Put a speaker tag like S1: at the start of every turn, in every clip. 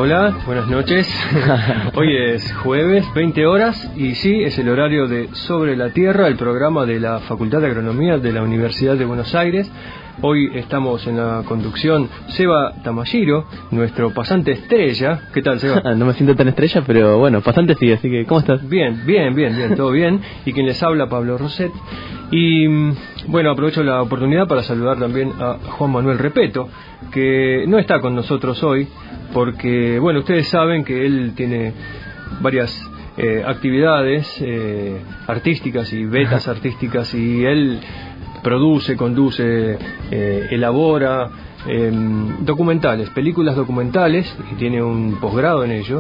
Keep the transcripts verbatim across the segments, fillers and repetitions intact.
S1: Hola, buenas noches. Hoy es jueves, veinte horas, y sí, es el horario de Sobre la Tierra, el programa de la Facultad de Agronomía de la Universidad de Buenos Aires. Hoy estamos en la conducción Seba Tamashiro, nuestro pasante estrella. ¿Qué tal, Seba?
S2: No me siento tan estrella, pero bueno, pasante sí, así que ¿cómo estás?
S1: Bien, bien, bien, bien, todo bien. Y quien les habla, Pablo Roset. Y bueno, aprovecho la oportunidad para saludar también a Juan Manuel Repeto, que no está con nosotros hoy, porque, bueno, ustedes saben que él tiene varias eh, actividades eh, artísticas y betas artísticas, y él produce, conduce, eh, elabora eh, documentales, películas documentales, y tiene un posgrado en ello.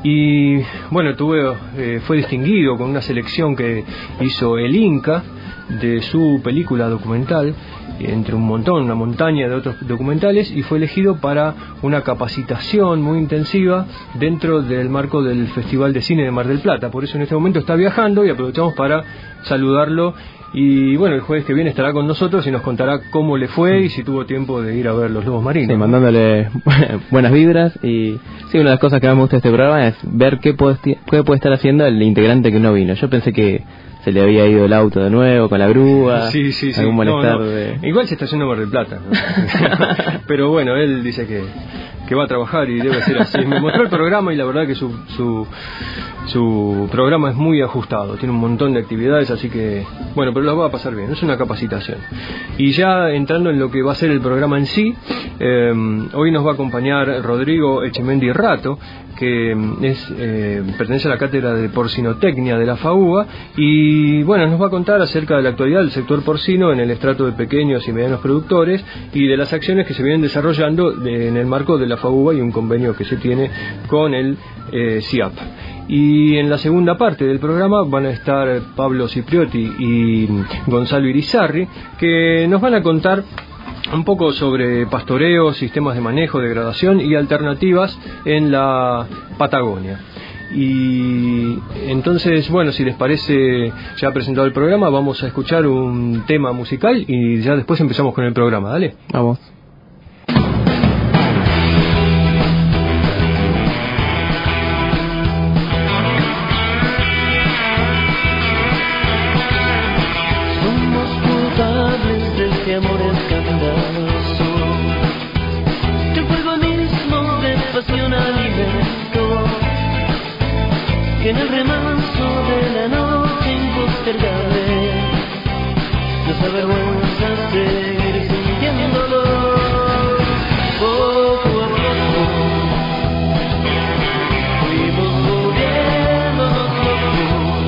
S1: Y bueno, tuve, eh, fue distinguido con una selección que hizo el Inca de su película documental, entre un montón, una montaña de otros documentales, y fue elegido para una capacitación muy intensiva dentro del marco del Festival de Cine de Mar del Plata. Por eso en este momento está viajando y aprovechamos para saludarlo. Y bueno, el jueves que viene estará con nosotros y nos contará cómo le fue y si tuvo tiempo de ir a ver los lobos marinos.
S2: Sí, mandándole buenas vibras. Y sí, una de las cosas que más me gusta de este programa es ver qué puede, qué puede estar haciendo el integrante que no vino. Yo pensé que se le había ido el auto de nuevo con la grúa,
S1: sí, sí, sí.
S2: algún malestar.
S1: No, no.
S2: De...
S1: Igual se está yendo a Mar del Plata, ¿no? Pero bueno, él dice que, que va a trabajar y debe ser así. Me mostró el programa y la verdad que su, su, su programa es muy ajustado, tiene un montón de actividades, así que bueno, pero lo va a pasar bien, es una capacitación. Y ya entrando en lo que va a ser el programa en sí, eh, hoy nos va a acompañar Rodrigo Echemendi Rato, que es eh, pertenece a la cátedra de porcinotecnia de la FAUBA, y bueno, nos va a contar acerca de la actualidad del sector porcino en el estrato de pequeños y medianos productores y de las acciones que se vienen desarrollando de, en el marco de la FAUBA y un convenio que se tiene con el eh, C I A P. Y en la segunda parte del programa van a estar Pablo Cipriotti y Gonzalo Irizarry, que nos van a contar un poco sobre pastoreo, sistemas de manejo, degradación y alternativas en la Patagonia. Y entonces, bueno, si les parece, ya presentado el programa, vamos a escuchar un tema musical y ya después empezamos con el programa. Dale.
S2: Vamos.
S3: Que en el remanso de la noche impostergable nos avergüenza seguir sintiéndolo. Poco a poco fuimos volviéndonos locos,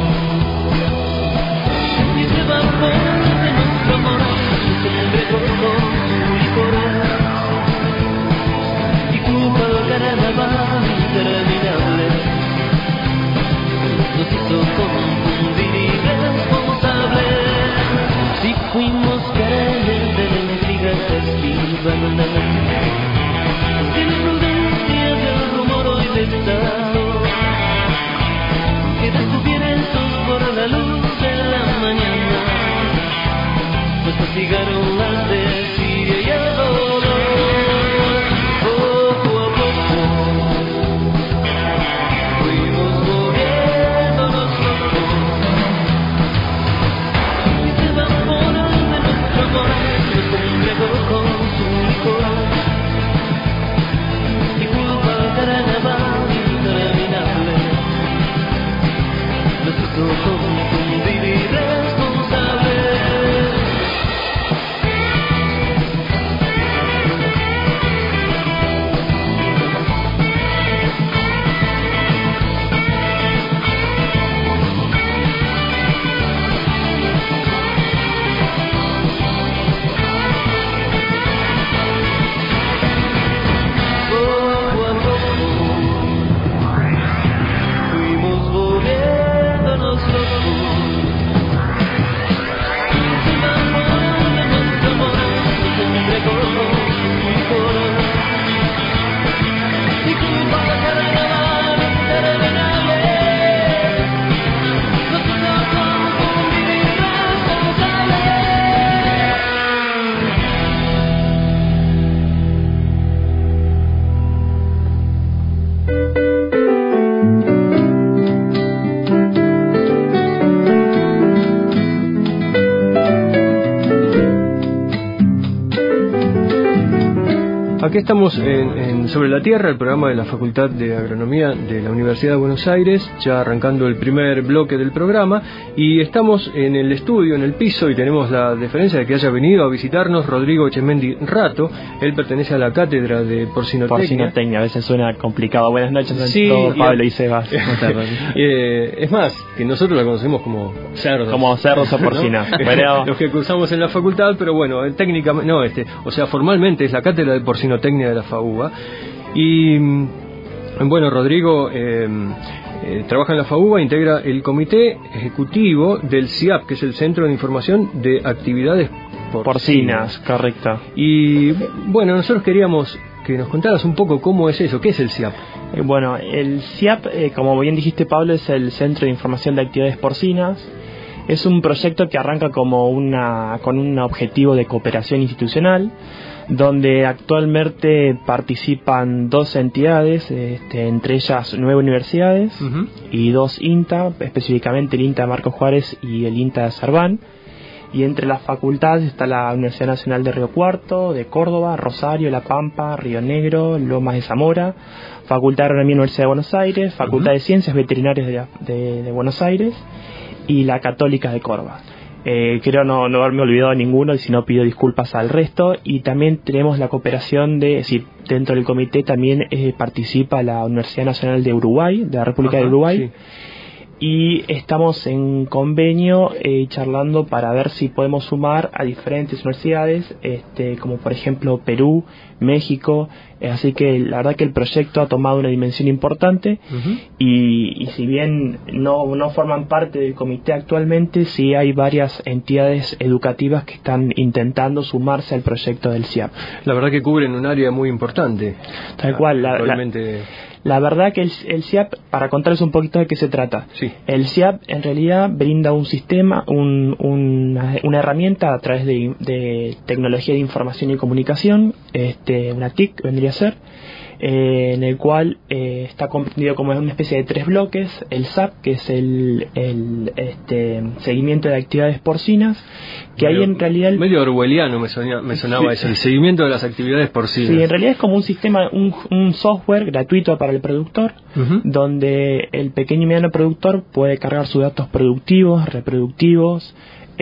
S3: y se bajó de nuestro amor, se entregó su licor y culpa del carnaval interminable. Nos hizo confundir irresponsable. Si fuimos carenes de la intriga
S1: aquí estamos en, en Sobre la Tierra, el programa de la Facultad de Agronomía de la Universidad de Buenos Aires, ya arrancando el primer bloque del programa, y estamos en el estudio, en el piso, y tenemos la deferencia de que haya venido a visitarnos Rodrigo Echemendi Rato. Él pertenece a la cátedra de porcinotecnia.
S4: Porcinotecnia, a veces suena complicado. Buenas noches a
S1: Sí,
S4: todos,
S1: y
S4: Pablo
S1: a-
S4: y Sebas.
S1: eh, es más, que nosotros la conocemos como cerdos.
S4: Como cerdos o porcinas.
S1: ¿No?
S4: Pero-
S1: Los que cursamos en la facultad, pero bueno, eh, técnicamente, no, este, o sea, formalmente es la cátedra de porcinotecnia de la FAUBA. Y mm, bueno, Rodrigo eh, eh, trabaja en la FAUBA, integra el comité ejecutivo del C I A P, que es el Centro de Información de Actividades Porcinas.
S4: Porcinas, correcto.
S1: Y bueno, nosotros queríamos que nos contaras un poco cómo es eso, qué es el C I A P.
S4: Eh, Bueno, el C I A P, eh, como bien dijiste, Pablo, es el Centro de Información de Actividades Porcinas. Es un proyecto que arranca como una con un objetivo de cooperación institucional, donde actualmente participan dos entidades, este, entre ellas nueve universidades
S1: Ujú.
S4: y dos INTA, específicamente el INTA de Marcos Juárez y el INTA de Cerván. Y entre las facultades está la Universidad Nacional de Río Cuarto, de Córdoba, Rosario, La Pampa, Río Negro, Lomas de Zamora, Facultad de Agronomía Universidad de Buenos Aires, Facultad
S1: Ujú.
S4: de Ciencias Veterinarias de, la- de- de Buenos Aires y la Católica de Córdoba. Eh, creo no, no haberme olvidado de ninguno, y si no pido disculpas al resto. Y también tenemos la cooperación de, es decir, dentro del comité también eh, participa la Universidad Nacional de Uruguay, de la República
S1: Ajá,
S4: de Uruguay.
S1: sí.
S4: Y estamos en convenio eh, charlando para ver si podemos sumar a diferentes universidades, este, como por ejemplo Perú, México. Eh, así que la verdad que el proyecto ha tomado una dimensión importante.
S1: Ujú.
S4: Y, y si bien no, no forman parte del comité actualmente, sí hay varias entidades educativas que están intentando sumarse al proyecto del C I A P.
S1: La verdad que cubren un área muy importante.
S4: Tal cual, la, la,
S1: Probablemente,
S4: la verdad que el, el C I A P, para contarles un poquito de qué se trata,
S1: sí.
S4: el C I A P en realidad brinda un sistema, un, una, una herramienta a través de, de tecnología de información y comunicación, este, una T I C vendría a ser, eh, en el cual eh, está comprendido como una especie de tres bloques: el S A P, que es el, el este, seguimiento de actividades porcinas, que
S1: medio,
S4: ahí en realidad...
S1: medio orwelliano me, sonía, me sonaba
S4: Sí.
S1: eso, el seguimiento de las actividades porcinas.
S4: Sí, en realidad es como un sistema, un, un software gratuito para el productor,
S1: Ujú.
S4: donde el pequeño y mediano productor puede cargar sus datos productivos, reproductivos,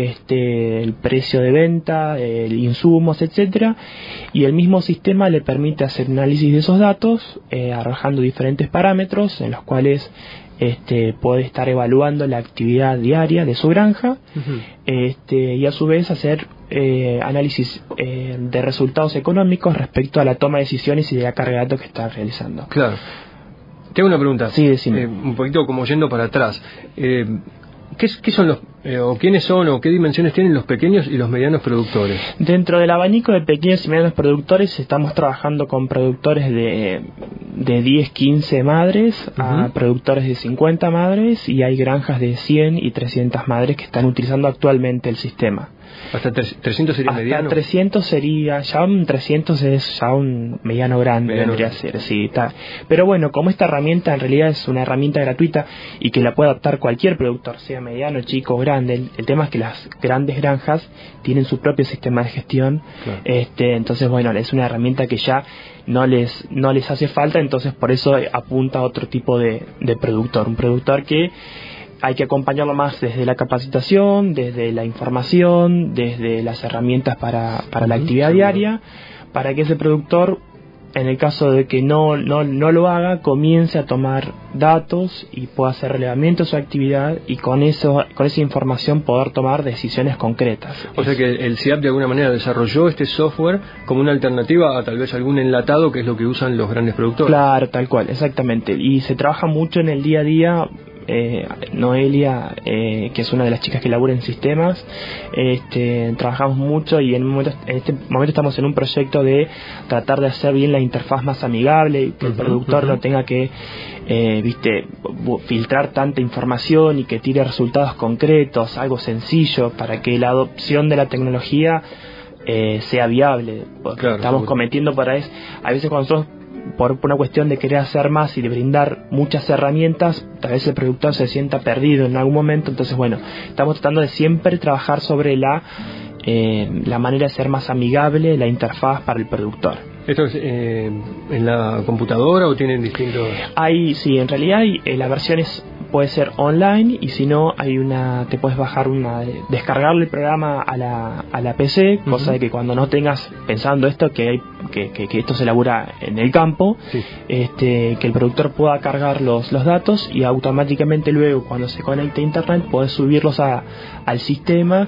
S4: este, el precio de venta, el insumos, etcétera, y el mismo sistema le permite hacer un análisis de esos datos, eh, arrojando diferentes parámetros en los cuales este, puede estar evaluando la actividad diaria de su granja,
S1: Ujú.
S4: este, y a su vez hacer eh, análisis eh, de resultados económicos respecto a la toma de decisiones y de la carga de datos que está realizando.
S1: Claro. Tengo una pregunta.
S4: Sí, decime.
S1: Eh, un poquito como yendo para atrás. Eh, ¿qué, es- qué son los, eh, o quiénes son, o qué dimensiones tienen los pequeños y los medianos productores?
S4: Dentro del abanico de pequeños y medianos productores estamos trabajando con productores de, de diez, quince madres a
S1: Ujú.
S4: productores de cincuenta madres, y hay granjas de cien y trescientas madres que están utilizando actualmente el sistema.
S1: Hasta tres- trescientos sería
S4: Hasta
S1: mediano.
S4: trescientos sería, ya un trescientos es ya un mediano grande,
S1: Mediano
S4: vendría a
S1: grande.
S4: ser, sí, está. Pero bueno, como esta herramienta en realidad es una herramienta gratuita y que la puede adaptar cualquier productor, sea mediano, chico o grande, el, el tema es que las grandes granjas tienen su propio sistema de gestión,
S1: Claro.
S4: este, entonces bueno, es una herramienta que ya no les, no les hace falta, entonces por eso apunta a otro tipo de, de productor, un productor que hay que acompañarlo más desde la capacitación, desde la información, desde las herramientas para, para la
S1: Ujú,
S4: actividad
S1: seguro.
S4: diaria, para que ese productor, en el caso de que no, no, no lo haga, comience a tomar datos y pueda hacer relevamiento de su actividad, y con eso, con esa información poder tomar decisiones concretas.
S1: O sea que el C I A P de alguna manera desarrolló este software como una alternativa a tal vez algún enlatado, que es lo que usan los grandes productores.
S4: Claro, tal cual, exactamente. Y se trabaja mucho en el día a día. Eh, Noelia, eh, que es una de las chicas que labura en sistemas, este, trabajamos mucho, y en, un momento, en este momento estamos en un proyecto de tratar de hacer bien la interfaz más amigable, y que el
S1: Ujú,
S4: productor
S1: ujú.
S4: no tenga que eh, viste bu- filtrar tanta información, y que tire resultados concretos, algo sencillo, para que la adopción de la tecnología eh, sea viable. Porque
S1: Claro,
S4: estamos
S1: seguro.
S4: cometiendo para eso, a veces cuando nosotros, por una cuestión de querer hacer más y de brindar muchas herramientas, tal vez el productor se sienta perdido en algún momento. Entonces bueno, estamos tratando de siempre trabajar sobre la eh, la manera de ser más amigable la interfaz para el productor.
S1: ¿Esto es eh, en la computadora o tienen distintos...?
S4: Hay, sí, en realidad hay, eh, la versión es, puede ser online, y si no, hay una, te puedes bajar una, descargarle el programa a la, a la P C, uh-huh. cosa de que cuando no tengas pensando esto, que, hay, que, que, que esto se elabora en el campo, sí. este, que el productor pueda cargar los, los datos y automáticamente luego cuando se conecte a internet puedes subirlos a, al sistema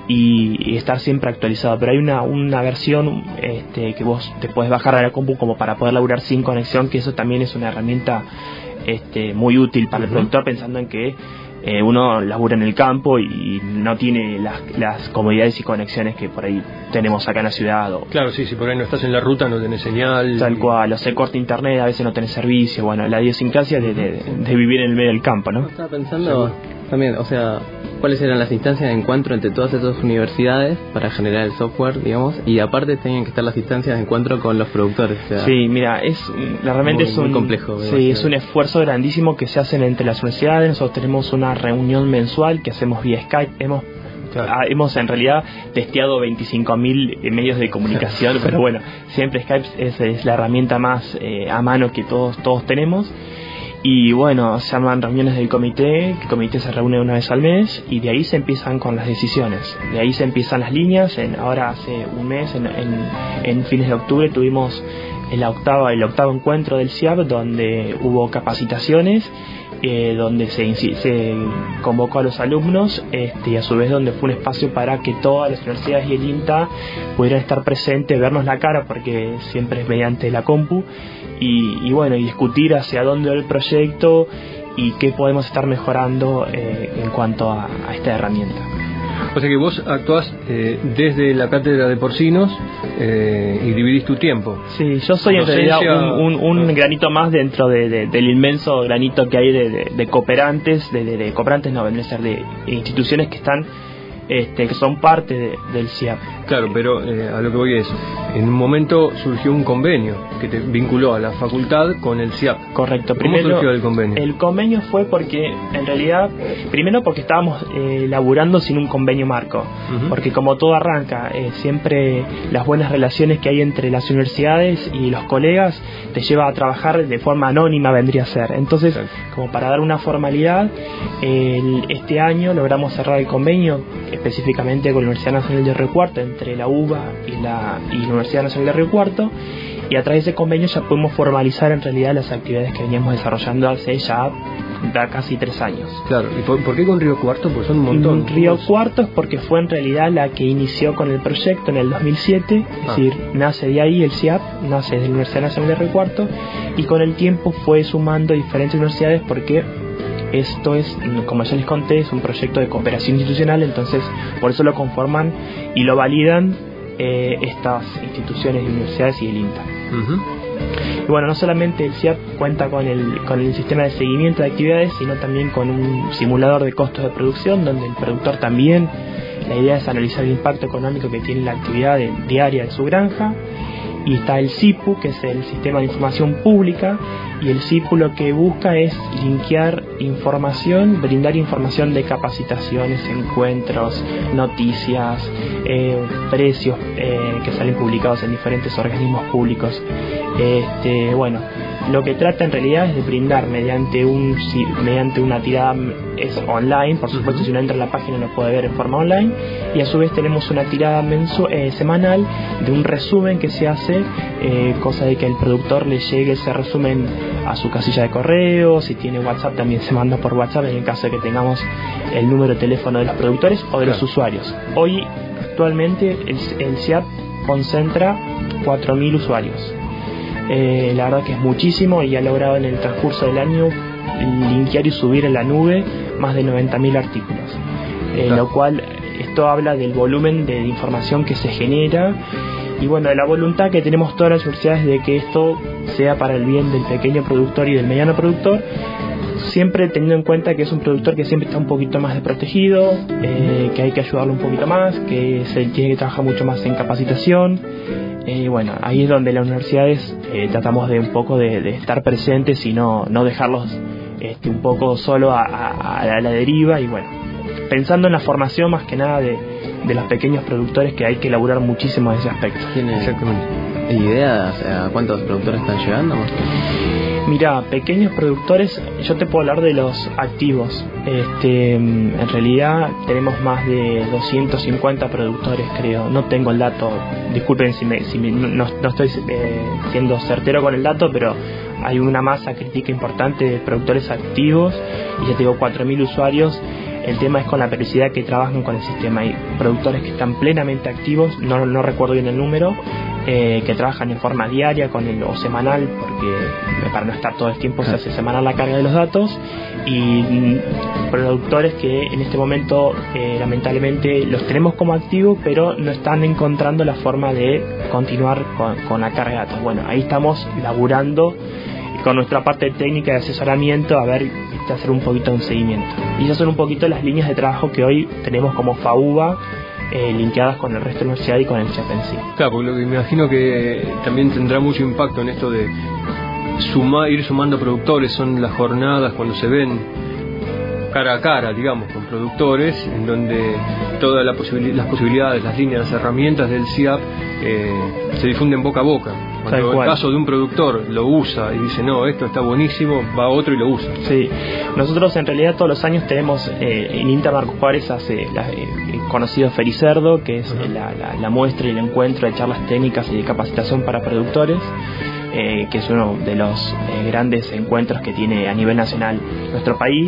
S4: y, y estar siempre actualizado. Pero hay una, una versión este, que vos te puedes bajar a la compu como para poder laburar sin conexión, que eso también es una herramienta este, muy útil para uh-huh. el productor, pensando en que eh, uno labura en el campo y no tiene las, las comodidades y conexiones que por ahí tenemos acá en la ciudad. O,
S1: claro, sí, si por ahí no estás en la ruta no tenés señal.
S4: Tal cual, o se corta internet, a veces no tenés servicio. Bueno, la idiosincrasia de, de, de vivir en el medio del campo, ¿no?
S2: Estaba pensando también, o sea, cuáles eran las instancias de encuentro entre todas esas universidades para generar el software, digamos, y aparte tenían que estar las instancias de encuentro con los productores. O sea,
S4: sí, mira, es realmente
S2: muy,
S4: es un
S2: muy complejo.
S4: Sí, es un esfuerzo grandísimo que se hacen entre las universidades. Nosotros tenemos una reunión mensual que hacemos vía Skype. Hemos Claro. Hemos en realidad testeado veinticinco mil medios de comunicación, pero bueno, siempre Skype es, es la herramienta más eh, a mano que todos todos tenemos. Y bueno, se llaman reuniones del comité, el comité se reúne una vez al mes y de ahí se empiezan con las decisiones. De ahí se empiezan las líneas. En, ahora hace un mes, en, en, en fines de octubre, tuvimos el octavo, el octavo encuentro del C I A P, donde hubo capacitaciones, eh, donde se, se convocó a los alumnos este, y a su vez donde fue un espacio para que todas las universidades y el INTA pudieran estar presentes, vernos la cara, porque siempre es mediante la compu. Y, y bueno, y discutir hacia dónde va el proyecto y qué podemos estar mejorando eh, en cuanto a, a esta herramienta.
S1: O sea que vos actuás eh, desde la cátedra de porcinos eh, y dividís tu tiempo.
S4: Sí, yo soy en realidad un, un, un granito más dentro de, de, del inmenso granito que hay de, de, de cooperantes, de, de, de cooperantes no, vendría a ser de instituciones que están Este, que son parte de, del C I A P.
S1: Claro, pero eh, a lo que voy es, en un momento surgió un convenio que te vinculó a la facultad con el C I A P.
S4: Correcto.
S1: ¿Cómo
S4: Primero,
S1: surgió el convenio?
S4: El convenio fue porque, en realidad, primero porque estábamos eh, laburando sin un convenio marco, uh-huh. porque como todo arranca, eh, siempre las buenas relaciones que hay entre las universidades y los colegas te lleva a trabajar de forma anónima, vendría a ser. Entonces, sí. como para dar una formalidad, el, este año logramos cerrar el convenio específicamente con la Universidad Nacional de Río Cuarto, entre la U B A y la, y la Universidad Nacional de Río Cuarto, y a través de ese convenio ya pudimos formalizar en realidad las actividades que veníamos desarrollando hace ya da casi tres años.
S1: Claro, ¿y por, por qué con Río Cuarto? Pues son un montón.
S4: Río Cuarto es porque fue en realidad la que inició con el proyecto en el dos mil siete, es ah. decir, nace de ahí el C I A P, nace de la Universidad Nacional de Río Cuarto, y con el tiempo fue sumando diferentes universidades porque esto es, como ya les conté, es un proyecto de cooperación institucional, entonces por eso lo conforman y lo validan eh, estas instituciones y universidades y el INTA. Uh-huh. Y bueno, no solamente el C I A P cuenta con el, con el sistema de seguimiento de actividades, sino también con un simulador de costos de producción, donde el productor también, la idea es analizar el impacto económico que tiene la actividad de, diaria de su granja. Y está el S I P U, que es el Sistema de Información Pública, y el S I P U lo que busca es linkear información, brindar información de capacitaciones, encuentros, noticias, eh, precios eh, que salen publicados en diferentes organismos públicos. Este, bueno, lo que trata en realidad es de brindar mediante un mediante una tirada es online, por supuesto, uh-huh. si uno entra en la página lo puede ver en forma online, y a su vez tenemos una tirada mensu- eh, semanal de un resumen que se hace, eh, cosa de que el productor le llegue ese resumen a su casilla de correo. Si tiene WhatsApp también se manda por WhatsApp en el caso de que tengamos el número de teléfono de los productores o de claro. los usuarios. Hoy actualmente el, el C I A P concentra cuatro mil usuarios. Eh, la verdad que es muchísimo, y ha logrado en el transcurso del año linkear y subir en la nube más de noventa mil artículos, eh, claro. lo cual esto habla del volumen de información que se genera y bueno, de la voluntad que tenemos todas las universidades de que esto sea para el bien del pequeño productor y del mediano productor, siempre teniendo en cuenta que es un productor que siempre está un poquito más desprotegido, eh, que hay que ayudarlo un poquito más, que se tiene que trabajar mucho más en capacitación. Y eh, bueno, ahí es donde las universidades eh, tratamos de un poco de, de estar presentes y no, no dejarlos este, un poco solo a, a, a la deriva, y bueno, pensando en la formación más que nada de, de los pequeños productores, que hay que elaborar muchísimo en ese aspecto.
S1: Exactamente.
S2: idea? O sea, ¿cuántos productores están llegando?
S4: Mira, pequeños productores, yo te puedo hablar de los activos. Este, en realidad tenemos más de doscientos cincuenta productores, creo. No tengo el dato, disculpen si, me, si me, no, no estoy eh, siendo certero con el dato, pero hay una masa crítica importante de productores activos y ya te digo cuatro mil usuarios. El tema es con la periodicidad que trabajan con el sistema. Hay productores que están plenamente activos, no, no recuerdo bien el número, eh, que trabajan en forma diaria con el, o semanal, porque para no estar todo el tiempo se hace semanal la carga de los datos, y mm, productores que en este momento eh, lamentablemente los tenemos como activos, pero no están encontrando la forma de continuar con, con la carga de datos. Bueno, ahí estamos laburando con nuestra parte técnica de asesoramiento a ver, de hacer un poquito de un seguimiento. Y esas son un poquito las líneas de trabajo que hoy tenemos como FAUBA, eh, linkeadas con el resto de la universidad y con el C H E P en sí.
S1: Claro, porque lo que me imagino que también tendrá mucho impacto en esto de sumar, ir sumando productores, son las jornadas cuando se ven cara a cara, digamos, con productores, en donde todas la posibil- las posibilidades, las líneas, las herramientas del C I A P eh, se difunden boca a boca. Cuando el caso de un productor lo usa y dice, no, esto está buenísimo, va otro y lo usa.
S4: Sí, nosotros en realidad todos los años tenemos eh, en INTA Marcos Juárez hace la, eh, conocido Fericerdo, que es uh-huh. la, la, la muestra y el encuentro de charlas técnicas y de capacitación para productores, eh, que es uno de los eh, grandes encuentros que tiene a nivel nacional nuestro país.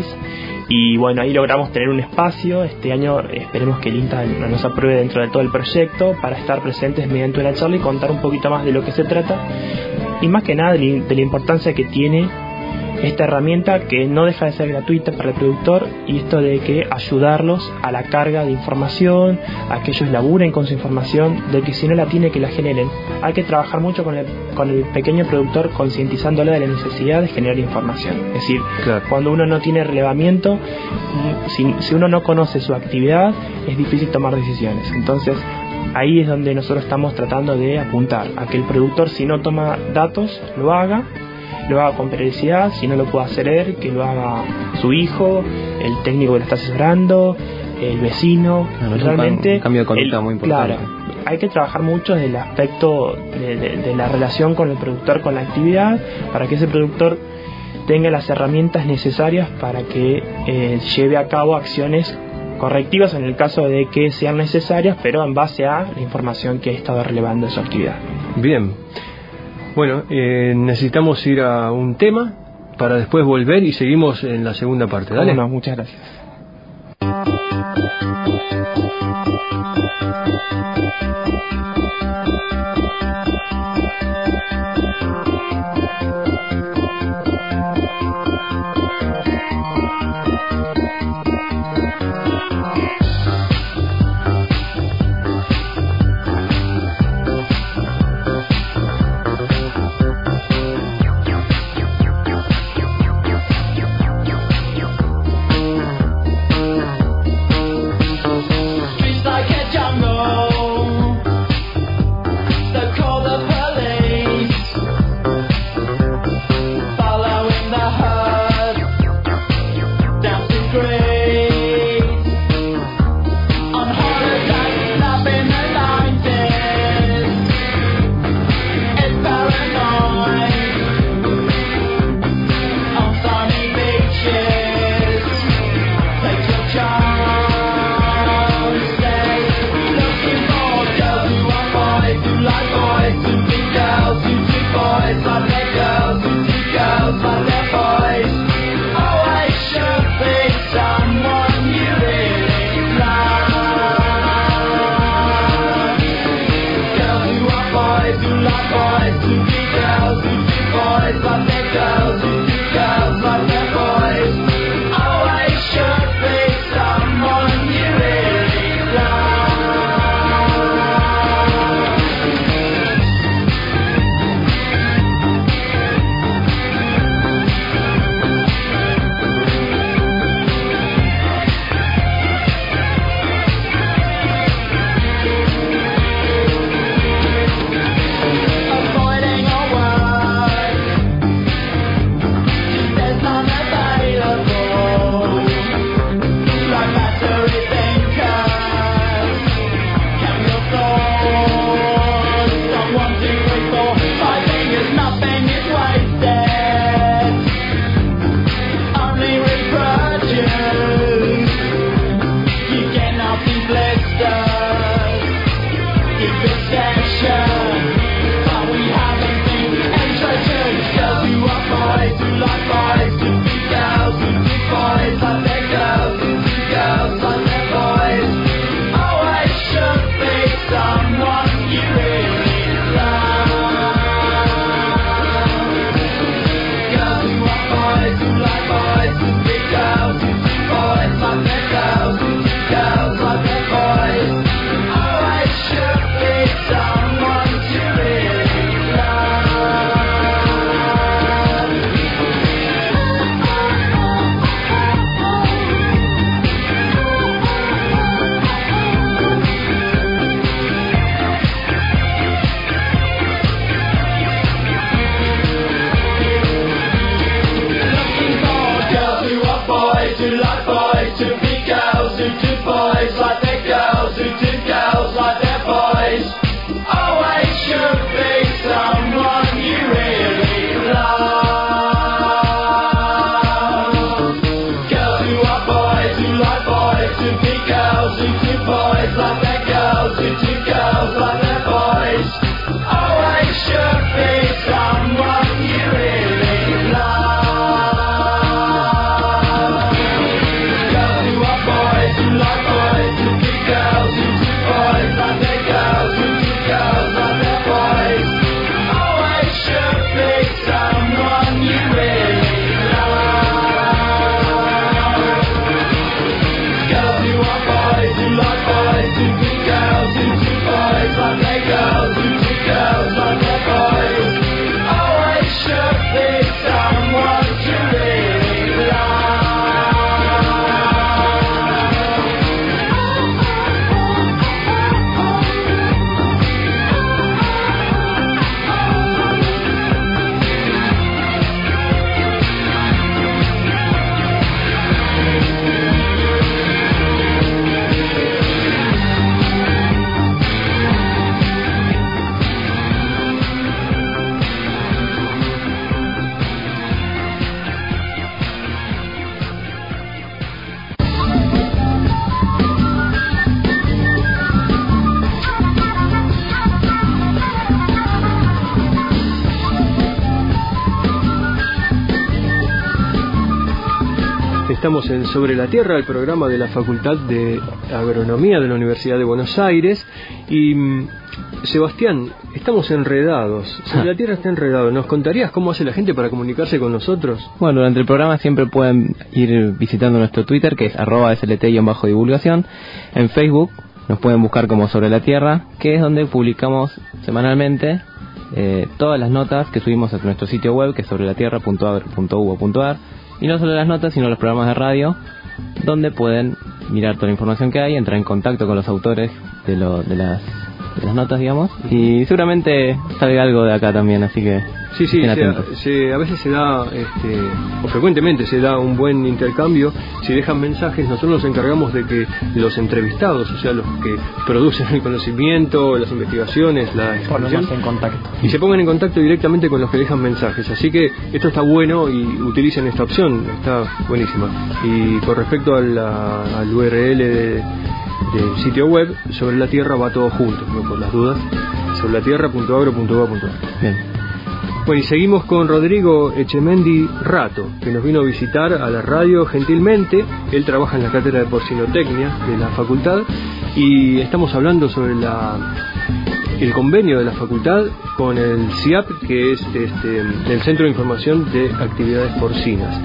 S4: Y bueno, ahí logramos tener un espacio. Este año esperemos que el INTA nos apruebe dentro de todo el proyecto para estar presentes mediante una charla y contar un poquito más de lo que se trata y más que nada de la importancia que tiene esta herramienta, que no deja de ser gratuita para el productor, y esto de que ayudarlos a la carga de información, a que ellos laburen con su información, de que si no la tiene que la generen. Hay que trabajar mucho con el, con el pequeño productor, concientizándole de la necesidad de generar información. Es decir, claro, cuando uno no tiene relevamiento, si, si uno no conoce su actividad, es difícil tomar decisiones. Entonces ahí es donde nosotros estamos tratando de apuntar a que el productor, si no toma datos, lo haga lo haga con periodicidad. Si no lo puede hacer él, que lo haga su hijo, el técnico que lo está asesorando, el vecino.
S2: Claro,
S4: realmente
S2: un cambio de conducta el, muy importante.
S4: Claro, hay que trabajar mucho desde el aspecto de, de, de la relación con el productor, con la actividad, para que ese productor tenga las herramientas necesarias para que eh, lleve a cabo acciones correctivas en el caso de que sean necesarias, pero en base a la información que ha estado relevando de su actividad.
S1: Bien. Bueno, eh, necesitamos ir a un tema para después volver y seguimos en la segunda parte. Dale.
S4: Bueno, muchas gracias.
S3: boys who like boys, who be girls who do boys like their girls, who do girls like their boys. Always should be someone you really love. Girls who are boys who like boys, who be girls who do boys like their girls, who do girls like their boys. Always should be someone you really love. Girls who are boys who like boys, who be girls who do boys like their girls, who do girls like their boys. Always should be someone you really love. Girls who are boys who like boys, who be girls who do boys like their girls, who do girls like their boys. Always should be someone you really
S1: Estamos en Sobre la Tierra, el programa de la Facultad de Agronomía de la Universidad de Buenos Aires. Y mm, Sebastián, estamos enredados. Sobre la Tierra está enredado. ¿Nos contarías cómo hace la gente para comunicarse con nosotros?
S2: Bueno, durante el programa siempre pueden ir visitando nuestro Twitter, que es arroba slt-divulgación. En Facebook nos pueden buscar como Sobre la Tierra, que es donde publicamos semanalmente eh, todas las notas que subimos a nuestro sitio web, que es sobre la tierra punto agro punto u punto a r. Y no solo las notas, sino los programas de radio, donde pueden mirar toda la información que hay, entrar en contacto con los autores de, lo, de, las, de las notas, digamos, y seguramente salga algo de acá también, así que
S1: sí, sí,
S2: estén
S1: se,
S2: atentos.
S1: se, a veces se da, este, o frecuentemente se da un buen intercambio. Si dejan mensajes, nosotros nos encargamos de que los entrevistados, o sea, los que producen el conocimiento, las investigaciones, la exposición,
S4: Ponemos en contacto.
S1: y se pongan en contacto directamente con los que dejan mensajes. Así que esto está bueno y utilicen esta opción, está buenísima. Y con respecto a la, al U R L de, del sitio web, Sobre la Tierra va todo junto, no por las dudas, sobre la tierra punto agro punto u punto a r.
S2: Bien.
S1: Bueno, y seguimos con Rodrigo Echemendi Rato, que nos vino a visitar a la radio gentilmente. Él trabaja en la cátedra de porcinotecnia de la facultad y estamos hablando sobre la el convenio de la facultad con el C I A P, que es este, el Centro de Información de Actividades Porcinas.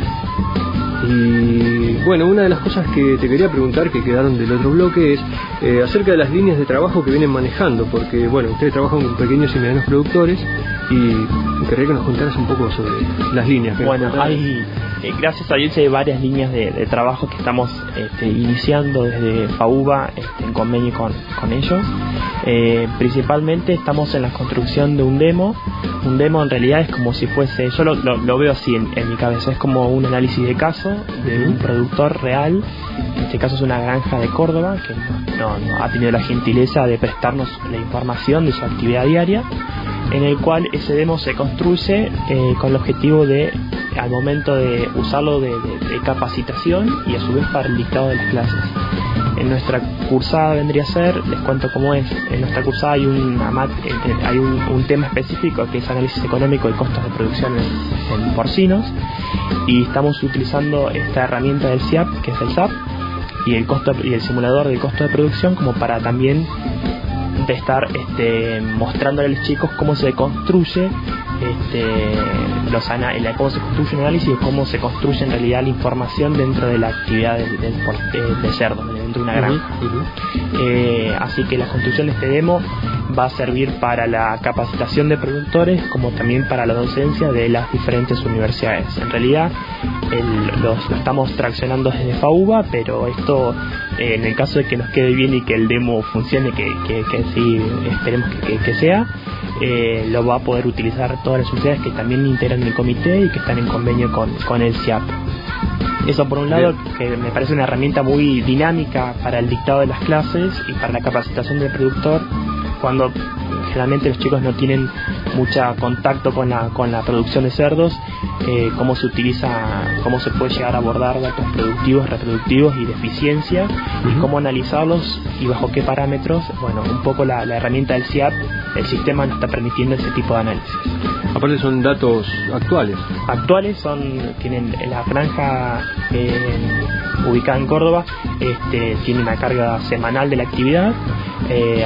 S1: Y bueno, una de las cosas que te quería preguntar, que quedaron del otro bloque, es eh, acerca de las líneas de trabajo que vienen manejando, porque bueno, ustedes trabajan con pequeños y medianos productores y querría que nos contaras un poco sobre las líneas que
S4: Bueno, hay, eh, gracias a Dios hay varias líneas de, de trabajo que estamos este, iniciando desde FAUBA este, en convenio con, con ellos. Eh, principalmente estamos en la construcción de un demo. Un demo en realidad es como si fuese, yo lo, lo, lo veo así en, en mi cabeza, es como un análisis de caso de un productor real. En este caso es una granja de Córdoba que no, no, no ha tenido la gentileza de prestarnos la información de su actividad diaria, en el cual ese demo se construye eh, con el objetivo de, al momento de usarlo, de, de, de capacitación y a su vez para el dictado de las clases. En nuestra cursada vendría a ser, les cuento cómo es, en nuestra cursada hay, una mat, hay un, un tema específico que es análisis económico de costos de producción en, en porcinos, y estamos utilizando esta herramienta del C I A P, que es el S A P, y el costo y el simulador del costo de producción, como para también de estar este, mostrándole a los chicos cómo se construye este, los ana- cómo se construye un análisis y cómo se construye en realidad la información dentro de la actividad de, de, de, de cerdos, dentro de una granja.
S1: Uh-huh, uh-huh.
S4: Eh, así que la construcción de este demo va a servir para la capacitación de productores como también para la docencia de las diferentes universidades. En realidad el, los, lo estamos traccionando desde FAUBA, pero esto eh, en el caso de que nos quede bien y que el demo funcione, que, que, que sí esperemos que, que, que sea, eh, lo va a poder utilizar todas las universidades que también integran el comité y que están en convenio con, con el C I A P. Eso por un lado, que me parece una herramienta muy dinámica para el dictado de las clases y para la capacitación del productor, cuando generalmente los chicos no tienen mucho contacto con la con la producción de cerdos, eh, cómo se utiliza, cómo se puede llegar a abordar datos productivos, reproductivos y de eficiencia, uh-huh. y cómo analizarlos y bajo qué parámetros. Bueno, un poco la, la herramienta del C I A P, el sistema nos está permitiendo ese tipo de análisis.
S1: Aparte son datos actuales.
S4: Actuales son, tienen la granja eh, ubicada en Córdoba, este, tiene una carga semanal de la actividad, eh,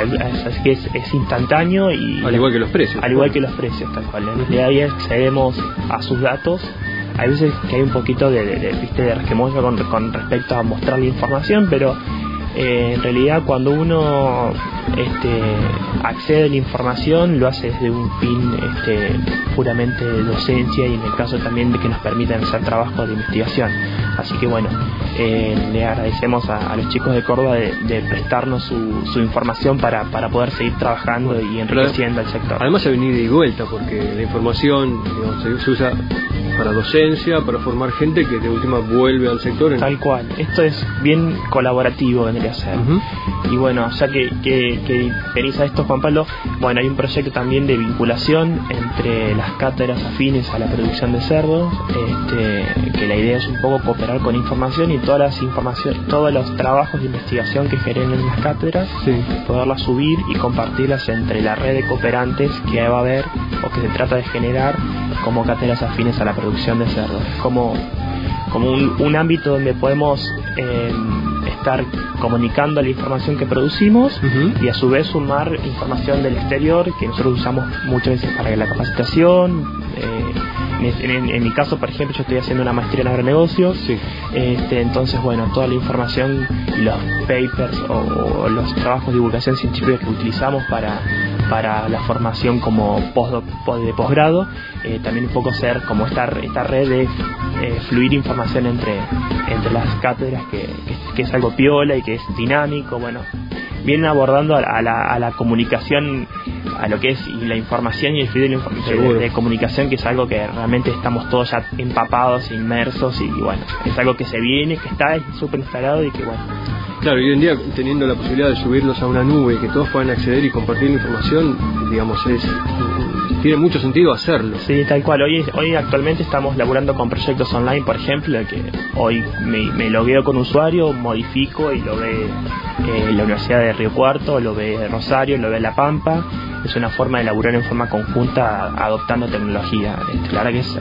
S4: así que es, es instantáneo y
S1: al igual que los precios.
S4: Al igual que los precios, tal cual. En realidad ahí accedemos a sus datos. Hay veces que hay un poquito de, de, de, ¿viste? de resquemor con, con respecto a mostrar la información, pero eh, en realidad cuando uno este, accede a la información lo hace desde un fin este, puramente de docencia y en el caso también de que nos permitan hacer trabajos de investigación. Así que bueno, eh, le agradecemos a, a los chicos de Córdoba de, de prestarnos su, su información para, para poder seguir trabajando y enriqueciendo el sector.
S1: Además se ha venido de vuelta porque la información, digamos, se, se usa para docencia, para formar gente que de última vuelve al sector. En...
S4: Tal cual, esto es bien colaborativo vendría a ser. Uh-huh. Y bueno, ya que, que, que venís a esto, Juan Pablo, bueno, hay un proyecto también de vinculación entre las cátedras afines a la producción de cerdos, este, que la idea es un poco cooperar con información y todas las información, todos los trabajos de investigación que generen en las cátedras, sí. poderlas subir y compartirlas entre la red de cooperantes que va a haber o que se trata de generar como cátedras afines a la producción de cerdos. Como, como un, un ámbito donde podemos eh, estar comunicando la información que producimos, uh-huh. y a su vez sumar información del exterior que nosotros usamos muchas veces para la capacitación. Eh, en, en, en mi caso, por ejemplo, yo estoy haciendo una maestría en agronegocios, sí. este, entonces bueno, toda la información y los papers o, o los trabajos de divulgación científica que utilizamos para para la formación como post, post, de posgrado, eh, también un poco ser como esta, esta red de eh, fluir información entre, entre las cátedras, que, que, que es algo piola y que es dinámico. Bueno, vienen abordando a, a, la, a la comunicación, a lo que es y la información y el fluir de, de, de comunicación, que es algo que realmente estamos todos ya empapados, inmersos, y, y bueno, es algo que se viene, que está súper instalado y que bueno.
S1: Claro, y hoy en día teniendo la posibilidad de subirlos a una nube y que todos puedan acceder y compartir la información, digamos, es tiene mucho sentido hacerlo.
S4: Sí, tal cual. Hoy hoy actualmente estamos laburando con proyectos online, por ejemplo, que hoy me, me logueo con usuario, modifico y lo ve eh, la Universidad de Río Cuarto, lo ve Rosario, lo ve La Pampa. Es una forma de laburar en forma conjunta adoptando tecnología. Este, la verdad que es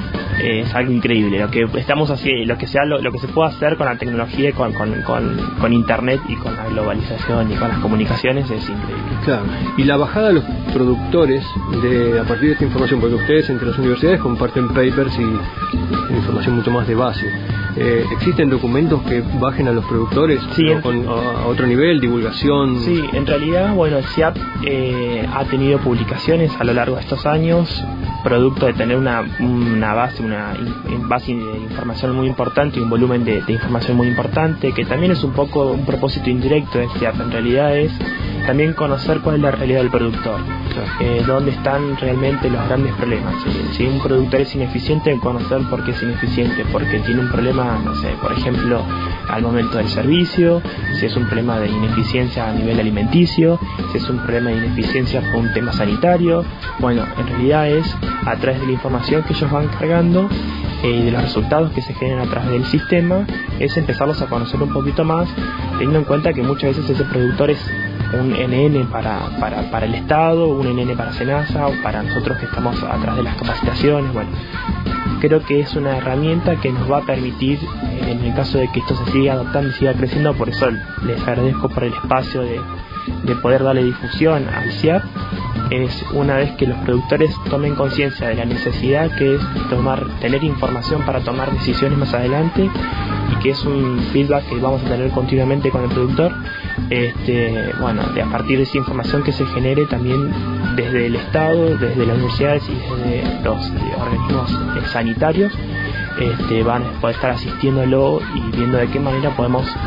S4: es algo increíble lo que estamos haciendo, lo que sea lo, lo que se puede hacer con la tecnología, con, con, con, con internet y con la globalización y con las comunicaciones es increíble.
S1: Claro. Y la bajada a los productores de a partir de esta información, porque ustedes entre las universidades comparten papers y información mucho más de base. Eh, ¿Existen documentos que bajen a los productores,
S4: sí,
S1: en, con, a, a otro nivel, divulgación?
S4: Sí, en realidad, bueno, el C I A P eh, ha tenido publicaciones a lo largo de estos años, producto de tener una, una base, una in, base de información muy importante y un volumen de, de información muy importante, que también es un poco un propósito indirecto del C I A P. En realidad es también conocer cuál es la realidad del productor, claro. eh, dónde están realmente los grandes problemas. Si, si un productor es ineficiente, conocer por qué es ineficiente, porque tiene un problema, no sé, por ejemplo, al momento del servicio, si es un problema de ineficiencia a nivel alimenticio, si es un problema de ineficiencia por un tema sanitario. Bueno, en realidad es a través de la información que ellos van cargando y eh, de los resultados que se generan a través del sistema, es empezarlos a conocer un poquito más, teniendo en cuenta que muchas veces ese productor es un N N para, para, para el Estado, un N N para SENASA o para nosotros que estamos atrás de las capacitaciones. Bueno, creo que es una herramienta que nos va a permitir, en el caso de que esto se siga adoptando y siga creciendo, por eso les agradezco por el espacio de, de poder darle difusión al C I A P, es una vez que los productores tomen conciencia de la necesidad que es tomar, tener información para tomar decisiones más adelante, y que es un feedback que vamos a tener continuamente con el productor. Este, bueno, de, a partir de esa información que se genere también desde el Estado, desde las universidades y desde los eh, organismos eh, sanitarios, este, van a poder estar asistiéndolo y viendo de qué manera podemos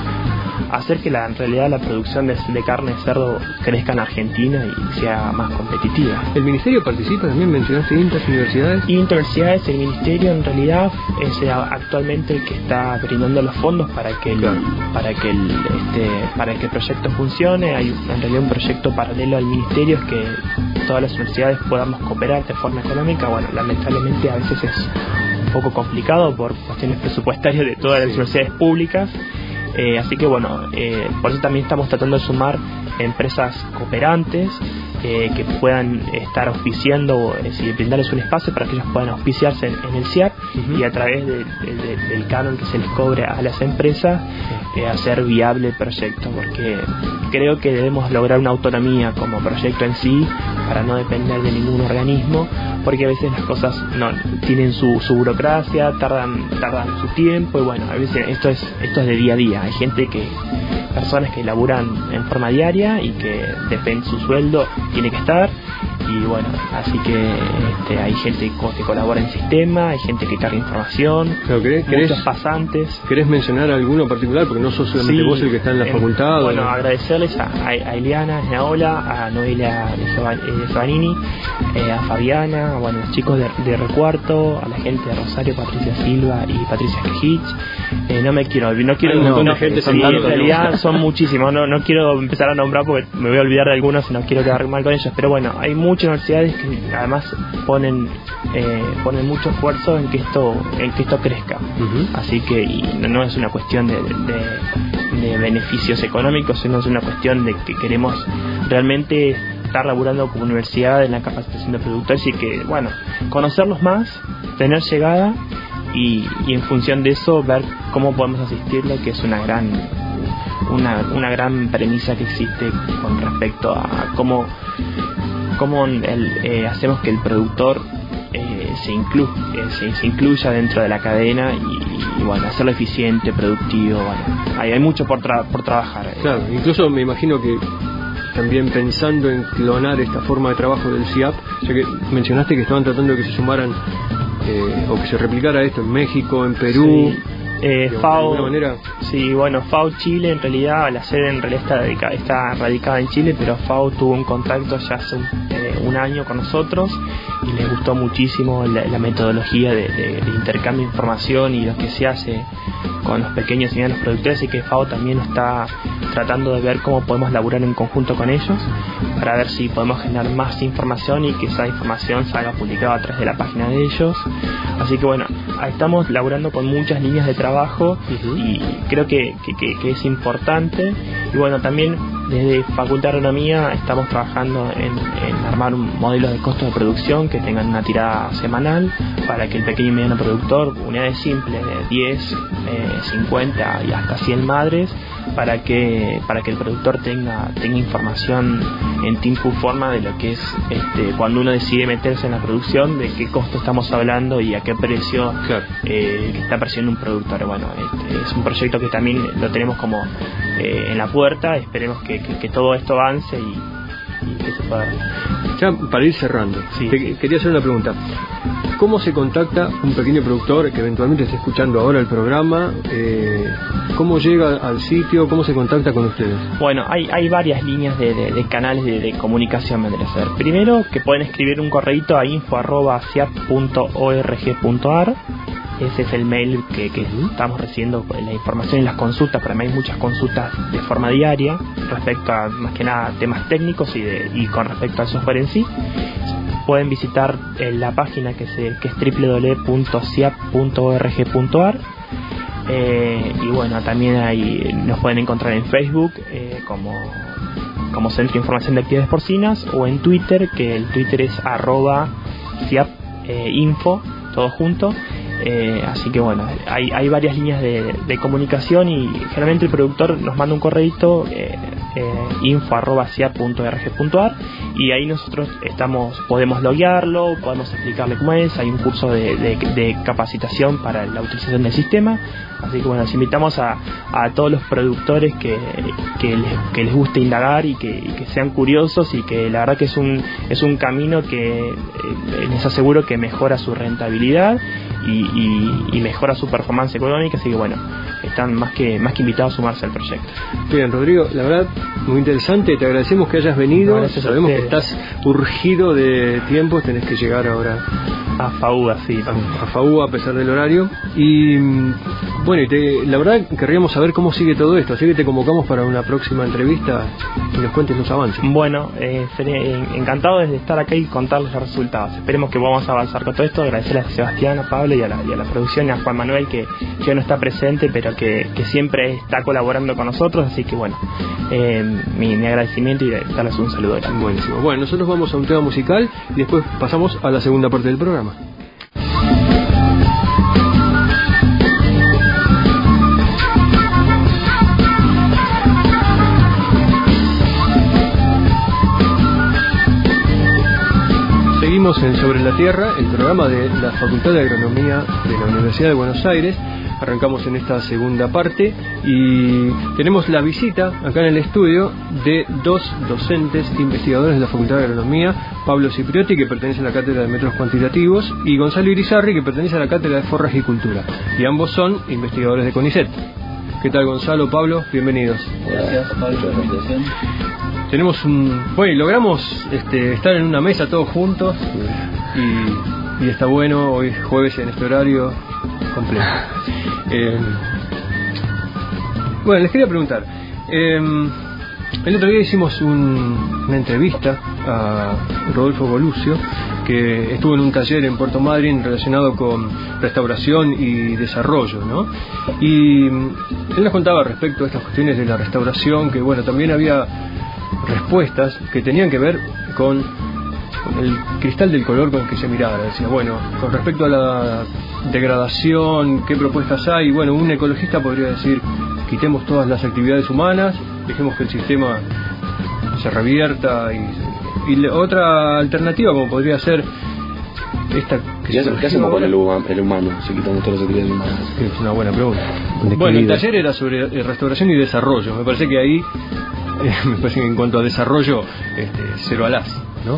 S4: hacer que la, en realidad la producción de, de carne de cerdo crezca en Argentina y sea más competitiva.
S1: ¿El Ministerio participa también? ¿Mencionaste INTAS, universidades?
S4: Y universidades, el Ministerio en realidad es actualmente el que está brindando los fondos para que el,
S1: claro.
S4: para que el, este, para que el proyecto funcione. Hay en realidad un proyecto paralelo al Ministerio, es que todas las universidades podamos cooperar de forma económica. Bueno, lamentablemente a veces es un poco complicado por cuestiones presupuestarias de todas las
S1: sí.
S4: universidades públicas. Eh, así que bueno, eh, por eso también estamos tratando de sumar empresas cooperantes eh, que puedan estar auspiciando, es decir, brindarles un espacio para que ellos puedan auspiciarse en, en el C I A P uh-huh. y a través de, de, de, del canon que se les cobre a las empresas eh, hacer viable el proyecto, porque creo que debemos lograr una autonomía como proyecto en sí para no depender de ningún organismo, porque a veces las cosas no tienen su, su burocracia, tardan tardan su tiempo y bueno, a veces esto es esto es de día a día. Hay gente que personas que laburan en forma diaria y que depende su sueldo tiene que estar, y bueno, así que este, hay gente que colabora en el sistema, hay gente que carga información,
S1: claro, ¿querés,
S4: muchos
S1: querés,
S4: pasantes.
S1: ¿Querés mencionar alguno particular? Porque no sos solamente
S4: sí,
S1: vos el que está en la
S4: eh,
S1: facultad.
S4: Bueno,
S1: ¿no?
S4: agradecerles a, a, a Eliana, a Naola, a Noelia de Giovannini, eh, a Fabiana, bueno, a los chicos de, de Recuarto, a la gente de Rosario, Patricia Silva y Patricia Skejich. Eh, no me quiero, no quiero,
S1: hay un montón
S4: no,
S1: de gente,
S4: sí,
S1: son tantos,
S4: en realidad
S1: ¿no?
S4: son muchísimos, no, no quiero empezar a nombrar porque me voy a olvidar de algunos y no quiero quedar mal con ellos, pero bueno, hay muchas universidades que además ponen eh, ponen mucho esfuerzo en que esto en que esto crezca, uh-huh. así que y no, no es una cuestión de, de, de beneficios económicos, sino es una cuestión de que queremos realmente estar laburando como universidad en la capacitación de productores y que, bueno, conocerlos más, tener llegada y, y en función de eso ver cómo podemos asistirlo, que es una gran una, una gran premisa que existe con respecto a cómo, cómo el, eh, hacemos que el productor eh, se, inclu, eh, se, se incluya dentro de la cadena y, y bueno, hacerlo eficiente, productivo. Bueno, hay, hay mucho por, tra- por trabajar.
S1: Claro, incluso me imagino que también pensando en clonar esta forma de trabajo del C I A P, ya que mencionaste que estaban tratando de que se sumaran eh, o que se replicara esto en México, en Perú.
S4: Sí. Eh,
S1: digamos,
S4: FAO,
S1: de alguna manera.
S4: Sí, bueno, FAO Chile, en realidad la sede en realidad está, dedicada, está radicada en Chile, pero FAO tuvo un contacto ya hace un, eh, un año con nosotros y les gustó muchísimo la, la metodología de, de, de intercambio de información y lo que se hace con los pequeños y medianos productores, así que FAO también está tratando de ver cómo podemos laburar en conjunto con ellos para ver si podemos generar más información y que esa información salga publicada a través de la página de ellos. Así que bueno, estamos laburando con muchas líneas de trabajo uh-huh. y creo que, que, que, que es importante. Y bueno, también desde Facultad de Agronomía estamos trabajando en, en armar un modelo de costos de producción que tengan una tirada semanal para que el pequeño y mediano productor, unidades simples de diez, eh, cincuenta y hasta cien madres, para que para que el productor tenga tenga información en tiempo y forma de lo que es este cuando uno decide meterse en la producción, de qué costo estamos hablando y a qué precio
S1: claro.
S4: eh, que está percibiendo un productor. Bueno, este es un proyecto que también lo tenemos como eh, en la puerta. Esperemos que, que, que todo esto avance y, y que se pueda.
S1: Ya para ir cerrando,
S4: sí.
S1: te quería hacer una pregunta. ¿Cómo se contacta un pequeño productor que eventualmente esté escuchando ahora el programa? Eh, ¿Cómo llega al sitio? ¿Cómo se contacta con ustedes?
S4: Bueno, hay, hay varias líneas de, de, de canales de, de comunicación, vendría a ser. Primero, que pueden escribir un correíto a info arroba ciap punto org punto ar. Ese es el mail que, que estamos recibiendo la información y las consultas. Para mí hay muchas consultas de forma diaria respecto a más que nada temas técnicos y, de, y con respecto al software en sí. Pueden visitar eh, la página que, se, que es doble u doble u doble u punto ciap punto org punto ar. Eh, y bueno, también hay, nos pueden encontrar en Facebook eh, como, como Centro de Información de Actividades Porcinas, o en Twitter, que el Twitter es arroba ciap eh, info, todo junto. Eh, así que bueno, hay, hay varias líneas de, de comunicación y generalmente el productor nos manda un correíto eh, eh, info arroba ciap punto org punto ar y ahí nosotros estamos podemos loguearlo, podemos explicarle cómo es. Hay un curso de, de, de capacitación para la utilización del sistema, así que bueno, les invitamos a, a todos los productores que, que, les, que les guste indagar y que, y que sean curiosos, y que la verdad que es un, es un camino que eh, les aseguro que mejora su rentabilidad Y, y, y mejora su performance económica. Así que bueno, están más que más que invitados a sumarse al proyecto.
S1: Bien, Rodrigo, la verdad, muy interesante, te agradecemos que hayas venido,
S4: No, gracias a
S1: sabemos que
S4: ustedes.
S1: estás urgido de tiempo, tenés que llegar ahora
S4: A FAUA, sí.
S1: a, a FAU a pesar del horario, y mm, bueno, y te, la verdad querríamos saber cómo sigue todo esto, así que te convocamos para una próxima entrevista y nos cuentes los avances.
S4: Bueno, eh, sería en- encantado de estar acá y contarles los resultados. Esperemos que vamos a avanzar con todo esto. Agradecerle a Sebastián, a Pablo y a la, y a la producción y a Juan Manuel, que, que hoy no está presente, pero que, que siempre está colaborando con nosotros. Así que bueno, eh, mi, mi agradecimiento y darles un saludo grande.
S1: Buenísimo. Bueno, nosotros vamos a un tema musical y después pasamos a la segunda parte del programa. Seguimos en Sobre la Tierra, el programa de la Facultad de Agronomía de la Universidad de Buenos Aires. Arrancamos en esta segunda parte y tenemos la visita acá en el estudio de dos docentes investigadores de la Facultad de Agronomía, Pablo Cipriotti, que pertenece a la Cátedra de Métodos Cuantitativos, y Gonzalo Irizarry, que pertenece a la Cátedra de Forrajicultura, y ambos son investigadores de CONICET. ¿Qué tal, Gonzalo, Pablo? Bienvenidos.
S5: Gracias, Pablo, por la invitación.
S1: Tenemos un... Bueno, y logramos este, estar en una mesa todos juntos y, y está bueno, hoy es jueves en este horario completo. Eh, bueno, les quería preguntar, eh, el otro día hicimos un- una entrevista a Rodolfo Golucio, que estuvo en un taller en Puerto Madryn relacionado con restauración y desarrollo, ¿no? Y mm, él nos contaba respecto a estas cuestiones de la restauración, que bueno, también había respuestas que tenían que ver con, con el cristal del color con el que se mirara. Decía, bueno, con respecto a la degradación, ¿qué propuestas hay? Bueno, un ecologista podría decir, quitemos todas las actividades humanas, dejemos que el sistema se revierta, y, y le- otra alternativa como podría ser esta que
S5: ¿Qué, hace-
S1: surgió
S5: qué hacemos con
S1: ahora,
S5: el, huma- el humano si quitamos todas las actividades humanas?
S1: que es una buena pregunta.
S2: Un
S1: Bueno, el
S2: equilibrio.
S1: taller era sobre eh, restauración y desarrollo. Me parece que ahí, eh, me parece que en cuanto a desarrollo, este, cero alas, ¿no?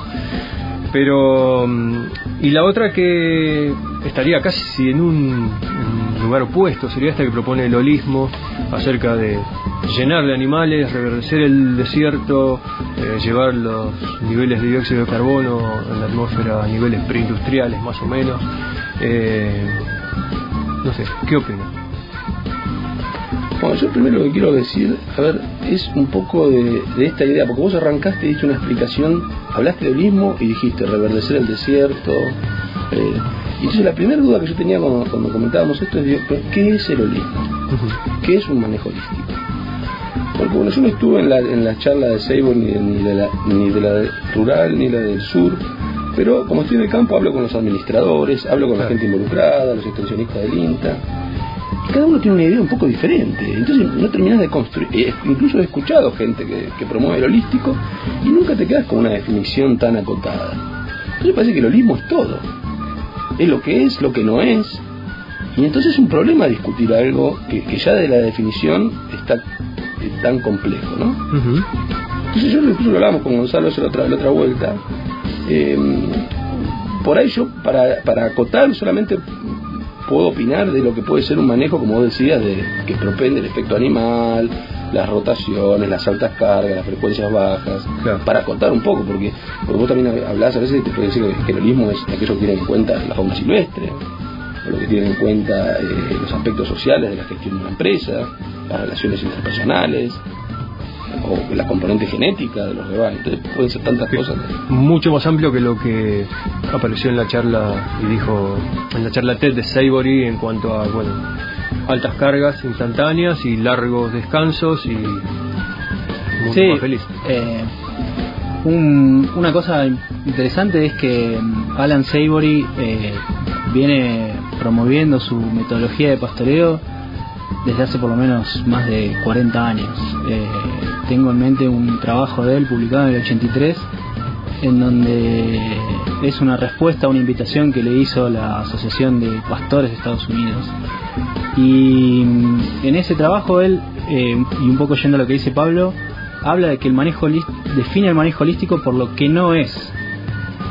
S1: Pero, mm, y la otra que estaría casi en un, un lugar opuesto, sería esta que propone el holismo, acerca de llenar de animales, reverdecer el desierto, eh, llevar los niveles de dióxido de carbono en la atmósfera a niveles preindustriales más o menos. Eh, no sé, ¿qué opinan?
S5: Bueno, yo primero lo que quiero decir, a ver, es un poco de, de esta idea, porque vos arrancaste y diste una explicación, hablaste de holismo y dijiste reverdecer el desierto. Eh, y entonces la primera duda que yo tenía cuando, cuando comentábamos esto es, digo, ¿pero ¿qué es el holismo? ¿Qué es un manejo holístico? Porque bueno, yo no estuve en la, en la charla de Seibor ni, de- ni, de la, ni de la de rural ni la del sur, pero como estoy en el campo hablo con los administradores, hablo con la
S1: Claro.
S5: gente involucrada, los extensionistas del INTA, y cada uno tiene una idea un poco diferente, entonces no terminas de construir. Eh, incluso he escuchado gente que, que promueve el holístico y nunca te quedas con una definición tan acotada. Entonces me parece que el holismo es todo, es lo que es, lo que no es, y entonces es un problema discutir algo que, que ya de la definición está eh, tan complejo, ¿no?
S1: Ujú.
S5: Entonces yo incluso lo hablamos con Gonzalo la otra, la otra vuelta. Eh, por ahí yo, para, para acotar, solamente puedo opinar de lo que puede ser un manejo, como vos decías, de, que propende el efecto animal, las rotaciones, las altas cargas, las frecuencias bajas,
S1: Claro.
S5: para acotar un poco, porque, porque vos también hablás a veces y te puedes decir que el holismo es aquello que tiene en cuenta la fauna silvestre, o lo que tiene en cuenta eh, los aspectos sociales de la gestión de una empresa, las relaciones interpersonales, o la componente genética de los rebaños. Entonces pueden ser tantas cosas.
S1: Mucho más amplio que lo que apareció en la charla y dijo en la charla TED de Saibory en cuanto a, bueno, altas cargas instantáneas y largos descansos y mundo
S6: Sí,
S1: más feliz.
S6: eh, un- una cosa interesante es que mm, Alan Saibory eh, viene promoviendo su metodología de pastoreo desde hace por lo menos más de cuarenta años. Eh, tengo en mente un trabajo de él publicado en el ochenta y tres, en donde es una respuesta a una invitación que le hizo la Asociación de Pastores de Estados Unidos. Y mm, en ese trabajo él, eh, y un poco yendo a lo que dice Pablo, habla de que el manejo holí- define el manejo holístico por lo que no es.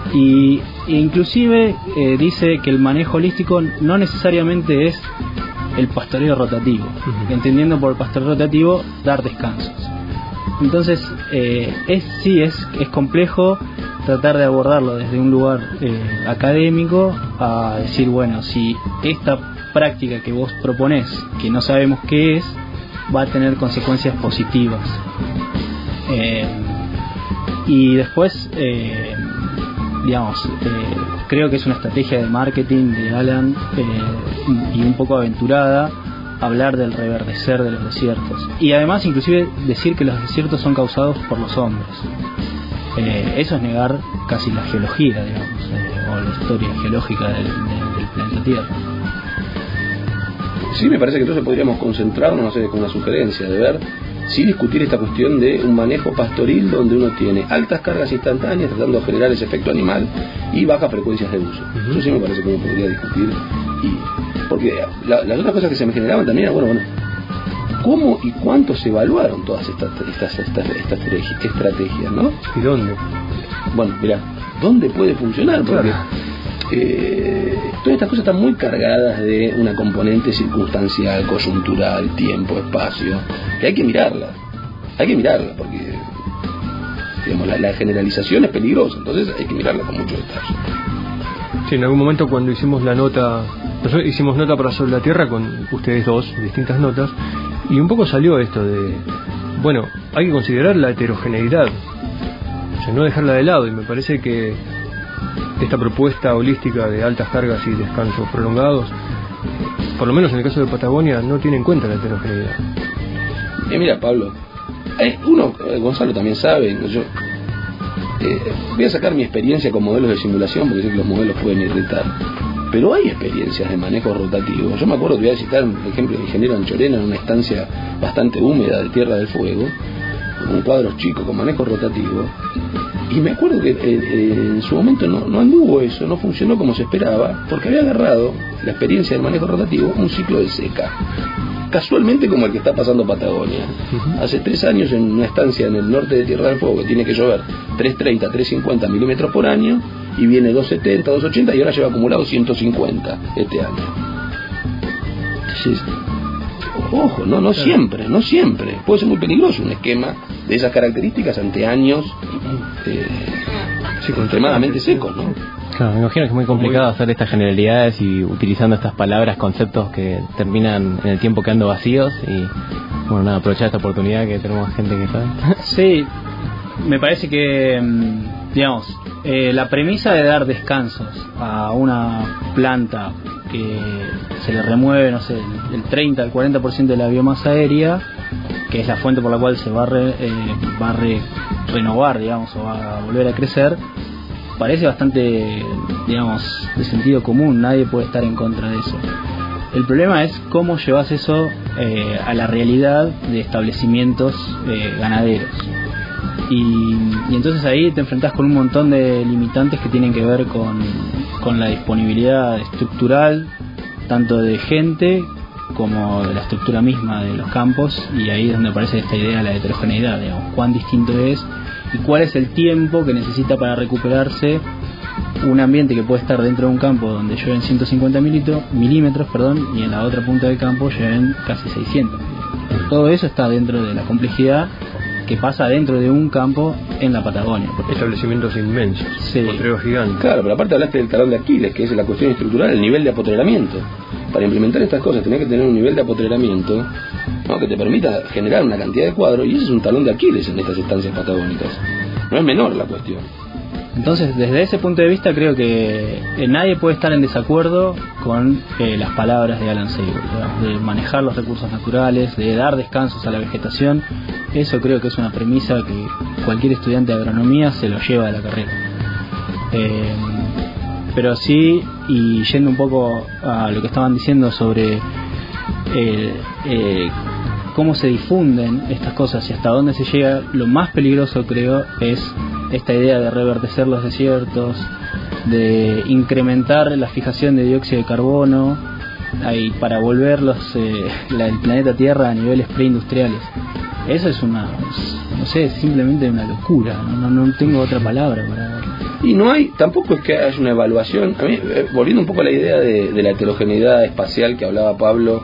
S6: Y e inclusive eh, dice que el manejo holístico no necesariamente es el pastoreo rotativo,
S1: Uh-huh.
S6: entendiendo por pastoreo rotativo dar descansos. Entonces, eh, es sí, es, es complejo tratar de abordarlo desde un lugar eh, académico a decir, bueno, si esta práctica que vos proponés, que no sabemos qué es, va a tener consecuencias positivas. Eh, y después, eh, digamos, eh, creo que es una estrategia de marketing de Alan eh, y un poco aventurada hablar del reverdecer de los desiertos y además inclusive decir que los desiertos son causados por los hombres. Eh, eso es negar casi la geología, digamos, eh, o la historia geológica del, del, del planeta Tierra.
S5: Sí, me parece que entonces podríamos concentrarnos, no sé, con una sugerencia de ver, sí discutir esta cuestión de un manejo pastoril donde uno tiene altas cargas instantáneas tratando de generar ese efecto animal y bajas frecuencias de uso.
S1: Uh-huh.
S5: Eso sí me parece que uno podría discutir. Y porque la, las otras cosas que se me generaban también era, bueno, bueno, ¿cómo y cuánto se evaluaron todas estas estas estas, estas estrategias, ¿no?
S1: ¿Y dónde?
S5: Bueno, mira, ¿dónde puede funcionar? Porque
S1: Claro.
S5: eh, todas estas cosas están muy cargadas de una componente circunstancial, coyuntural, tiempo, espacio, que hay que mirarla, hay que mirarla, porque digamos, la, la generalización es peligrosa, entonces hay que mirarla con mucho detalle.
S1: Sí, en algún momento cuando hicimos la nota, nosotros hicimos nota para Sobre la Tierra con ustedes dos, distintas notas, y un poco salió esto de, bueno, hay que considerar la heterogeneidad, o sea, no dejarla de lado, y me parece que esta propuesta holística de altas cargas y descansos prolongados, por lo menos en el caso de Patagonia, no tiene en cuenta la heterogeneidad.
S5: Y mira, Pablo, hay uno, eh, Gonzalo también sabe, yo eh, voy a sacar mi experiencia con modelos de simulación porque sé que los modelos pueden irritar, pero hay experiencias de manejo rotativo. Yo me acuerdo que voy a citar un ejemplo de ingeniero Anchorena en una estancia bastante húmeda de Tierra del Fuego, con un cuadro chico con manejo rotativo, y me acuerdo que eh, eh, en su momento no, no anduvo eso, no funcionó como se esperaba, porque había agarrado la experiencia del manejo rotativo un ciclo de seca, casualmente como el que está pasando Patagonia.
S1: Uh-huh.
S5: Hace tres años en una estancia en el norte de Tierra del Fuego que tiene que llover trescientos treinta, trescientos cincuenta milímetros por año, y viene doscientos setenta, doscientos ochenta, y ahora lleva acumulado ciento cincuenta este año. Entonces, ojo, no, no siempre, no siempre. Puede ser muy peligroso un esquema de esas características ante años eh,
S1: Sí,
S5: extremadamente secos, ¿no?
S2: Claro, me imagino que es muy complicado hacer estas generalidades y utilizando estas palabras, conceptos que terminan en el tiempo quedando vacíos y, bueno, nada, aprovechar esta oportunidad que tenemos gente que sabe.
S6: Sí, me parece que, mm, digamos, eh, la premisa de dar descansos a una planta que se le remueve, no sé, el, el treinta al cuarenta por ciento de la biomasa aérea, que es la fuente por la cual se va a, re, eh, va a re, renovar, digamos, o va a volver a crecer, parece bastante, digamos, de sentido común. Nadie puede estar en contra de eso. El problema es cómo llevas eso eh, a la realidad de establecimientos eh, ganaderos. Y, y entonces ahí te enfrentás con un montón de limitantes que tienen que ver con, con la disponibilidad estructural, tanto de gente como de la estructura misma de los campos, y ahí es donde aparece esta idea de la heterogeneidad, digamos, cuán distinto es y cuál es el tiempo que necesita para recuperarse un ambiente que puede estar dentro de un campo donde llueven ciento cincuenta milímetros, perdón, y en la otra punta del campo llueven casi seiscientos. Todo eso está dentro de la complejidad que pasa dentro de un campo en la Patagonia.
S1: Establecimientos inmensos,
S6: Sí.
S1: potreros gigantes.
S5: Claro, pero aparte hablaste del talón de Aquiles, que es la cuestión estructural, el nivel de apotreramiento. Para implementar estas cosas tenés que tener un nivel de apotreramiento, ¿no?, que te permita generar una cantidad de cuadros, y ese es un talón de Aquiles en estas estancias patagónicas. No es menor la cuestión.
S6: Entonces, desde ese punto de vista, creo que eh, nadie puede estar en desacuerdo con eh, las palabras de Alan Savory, digamos, de manejar los recursos naturales, de dar descansos a la vegetación. Eso creo que es una premisa que cualquier estudiante de agronomía se lo lleva de la carrera. Eh, pero sí, y yendo un poco a lo que estaban diciendo sobre eh, eh, cómo se difunden estas cosas y hasta dónde se llega, lo más peligroso, creo, es esta idea de reverdecer los desiertos, de incrementar la fijación de dióxido de carbono ahí, para volver los, eh, la, el planeta Tierra a niveles preindustriales. Eso es una, no sé, simplemente una locura, no, no, no tengo otra palabra para...
S5: Y no hay, tampoco es que haya una evaluación. A mí, eh, volviendo un poco a la idea de, de la heterogeneidad espacial que hablaba Pablo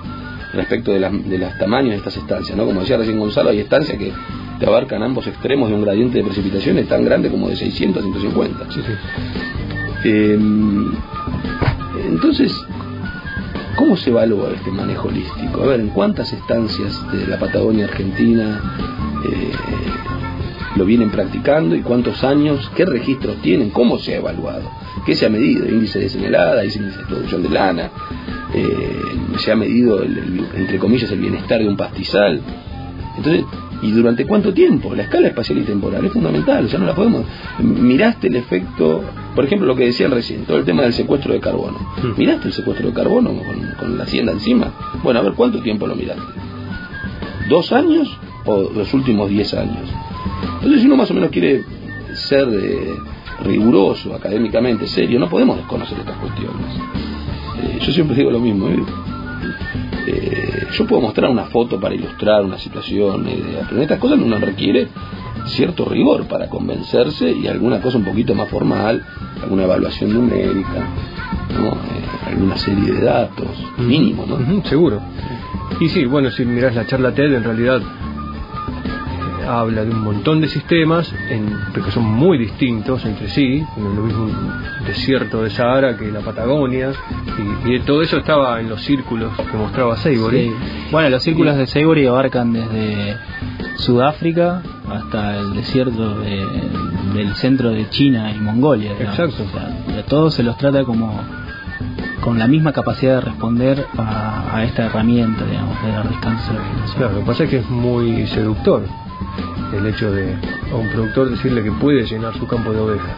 S5: respecto de, la, de los tamaños de estas estancias, ¿no? Como decía recién Gonzalo, hay estancias que te abarcan ambos extremos de un gradiente de precipitaciones tan grande como de seiscientos a ciento cincuenta.
S1: Sí, sí.
S5: Eh, entonces, ¿cómo se evalúa este manejo holístico? A ver, ¿en cuántas estancias de la Patagonia Argentina eh, lo vienen practicando y cuántos años? ¿Qué registros tienen? ¿Cómo se ha evaluado? ¿Qué se ha medido? ¿Índice de señalada? ¿Índice de producción de lana? Eh, ¿Se ha medido, el, el, entre comillas, el bienestar de un pastizal? Entonces, ¿y durante cuánto tiempo? La escala espacial y temporal es fundamental, o sea, no la podemos... Miraste el efecto, por ejemplo, lo que decían recién, todo el tema del secuestro de carbono. ¿Miraste el secuestro de carbono con, con la hacienda encima? Bueno, a ver, ¿cuánto tiempo lo miraste? ¿Dos años o los últimos diez años? Entonces, si uno más o menos quiere ser eh, riguroso, académicamente serio, no podemos desconocer estas cuestiones. Eh, yo siempre digo lo mismo, ¿eh? Eh, yo puedo mostrar una foto para ilustrar una situación, eh, pero en estas cosas uno requiere cierto rigor para convencerse y alguna cosa un poquito más formal, alguna evaluación numérica, ¿no? Eh, alguna serie de datos, mínimo, ¿no?
S1: Uh-huh, seguro. Y sí, bueno, si mirás la charla TED, en realidad eh, habla de un montón de sistemas en, que son muy distintos entre sí, no es lo mismo un desierto de Sahara que la Patagonia, y, y todo eso estaba en los círculos que mostraba Seibory.
S6: Sí. Bueno, los círculos de Seibory abarcan desde Sudáfrica hasta el desierto de, del centro de China y Mongolia, digamos.
S1: Exacto.
S6: O sea, de todos se los trata como con la misma capacidad de responder a, a esta herramienta, digamos, de dar descanso.
S1: Claro, lo que pasa es que es muy seductor el hecho de a un productor decirle que puede llenar su campo de ovejas.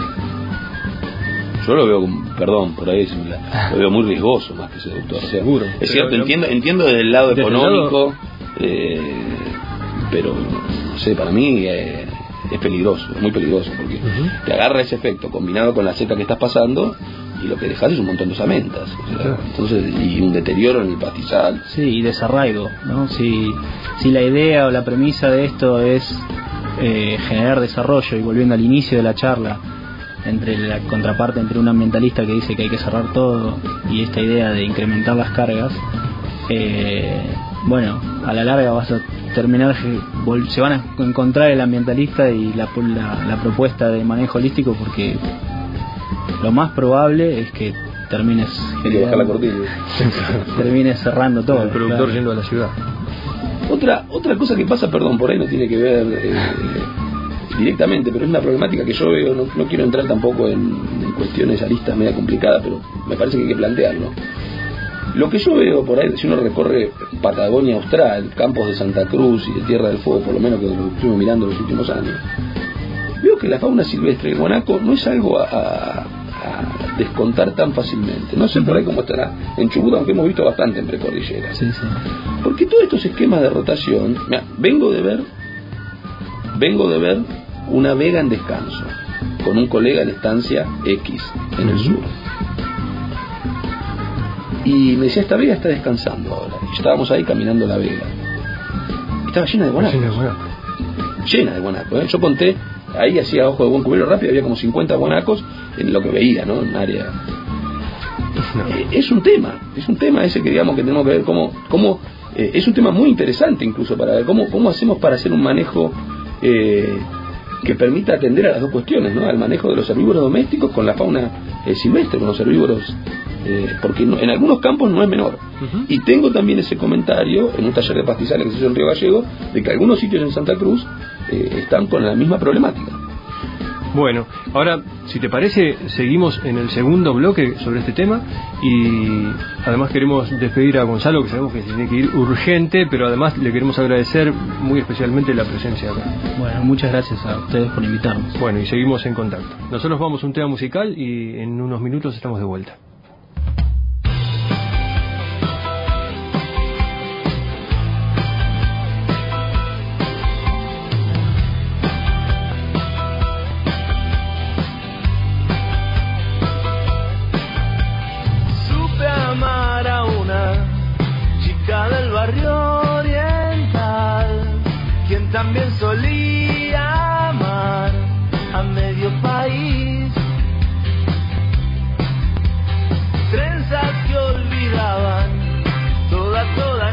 S5: Yo lo veo, perdón, por ahí lo veo muy riesgoso más que seductor. O sea,
S1: seguro.
S5: Es
S1: Pero
S5: cierto,
S1: lo,
S5: entiendo entiendo desde el lado
S1: desde
S5: económico, el lado... Eh, pero no sé, para mí eh, es peligroso, es muy peligroso, porque uh-huh. te agarra ese efecto combinado con la seta que estás pasando y lo que dejas es un montón de osamentas, o sea, claro. Entonces, y un deterioro en el pastizal.
S6: Sí, y desarraigo, ¿no? Si, si la idea o la premisa de esto es eh, generar desarrollo, y volviendo al inicio de la charla, entre la contraparte entre un ambientalista que dice que hay que cerrar todo y esta idea de incrementar las cargas, eh, bueno, a la larga vas a terminar, se van a encontrar el ambientalista y la, la, la propuesta de manejo holístico, porque lo más probable es que termines
S5: hay que bajar la cortina.
S6: termines cerrando todo,
S1: el productor
S6: claro.
S1: yendo a la ciudad.
S5: Otra otra cosa que pasa, perdón, por ahí no tiene que ver eh, directamente, pero es una problemática que yo veo, no, no quiero entrar tampoco en, en cuestiones aristas media complicadas, pero me parece que hay que plantearlo. Lo que yo veo por ahí, si uno recorre Patagonia Austral, campos de Santa Cruz y de Tierra del Fuego, por lo menos que lo estuve mirando en los últimos años, veo que la fauna silvestre del guanaco no es algo a, a, a descontar tan fácilmente. No sé por ahí cómo estará en Chubut, aunque hemos visto bastante en precordillera.
S6: Sí, sí.
S5: Porque todos estos esquemas de rotación, mira, vengo de ver, vengo de ver una vega en descanso con un colega en estancia X en el sur. Y me decía, esta vega está descansando ahora. Y estábamos ahí caminando la vega. Estaba llena de guanacos.
S1: Llena de guanacos.
S5: Llena de guanacos, ¿eh? Yo conté, ahí hacía ojo de buen cubero rápido, había como cincuenta guanacos en lo que veía, ¿no? En un área. No. Eh, es un tema, es un tema ese que digamos que tenemos que ver cómo, cómo eh, es un tema muy interesante incluso para ver cómo, cómo hacemos para hacer un manejo eh, que permita atender a las dos cuestiones, ¿no? Al manejo de los herbívoros domésticos con la fauna eh, silvestre, con los herbívoros, eh, porque no, en algunos campos no es menor. Uh-huh. Y tengo también ese comentario en un taller de pastizales que se hizo en Río Gallego, de que algunos sitios en Santa Cruz eh, están con la misma problemática.
S1: Bueno, ahora, si te parece, seguimos en el segundo bloque sobre este tema y además queremos despedir a Gonzalo, que sabemos que se tiene que ir urgente, pero además le queremos agradecer muy especialmente la presencia acá.
S6: Bueno, muchas gracias a ustedes por invitarnos.
S1: Bueno, y seguimos en contacto. Nosotros vamos a un tema musical y en unos minutos estamos de vuelta.
S3: También solía amar a medio país, trenzas que olvidaban toda, toda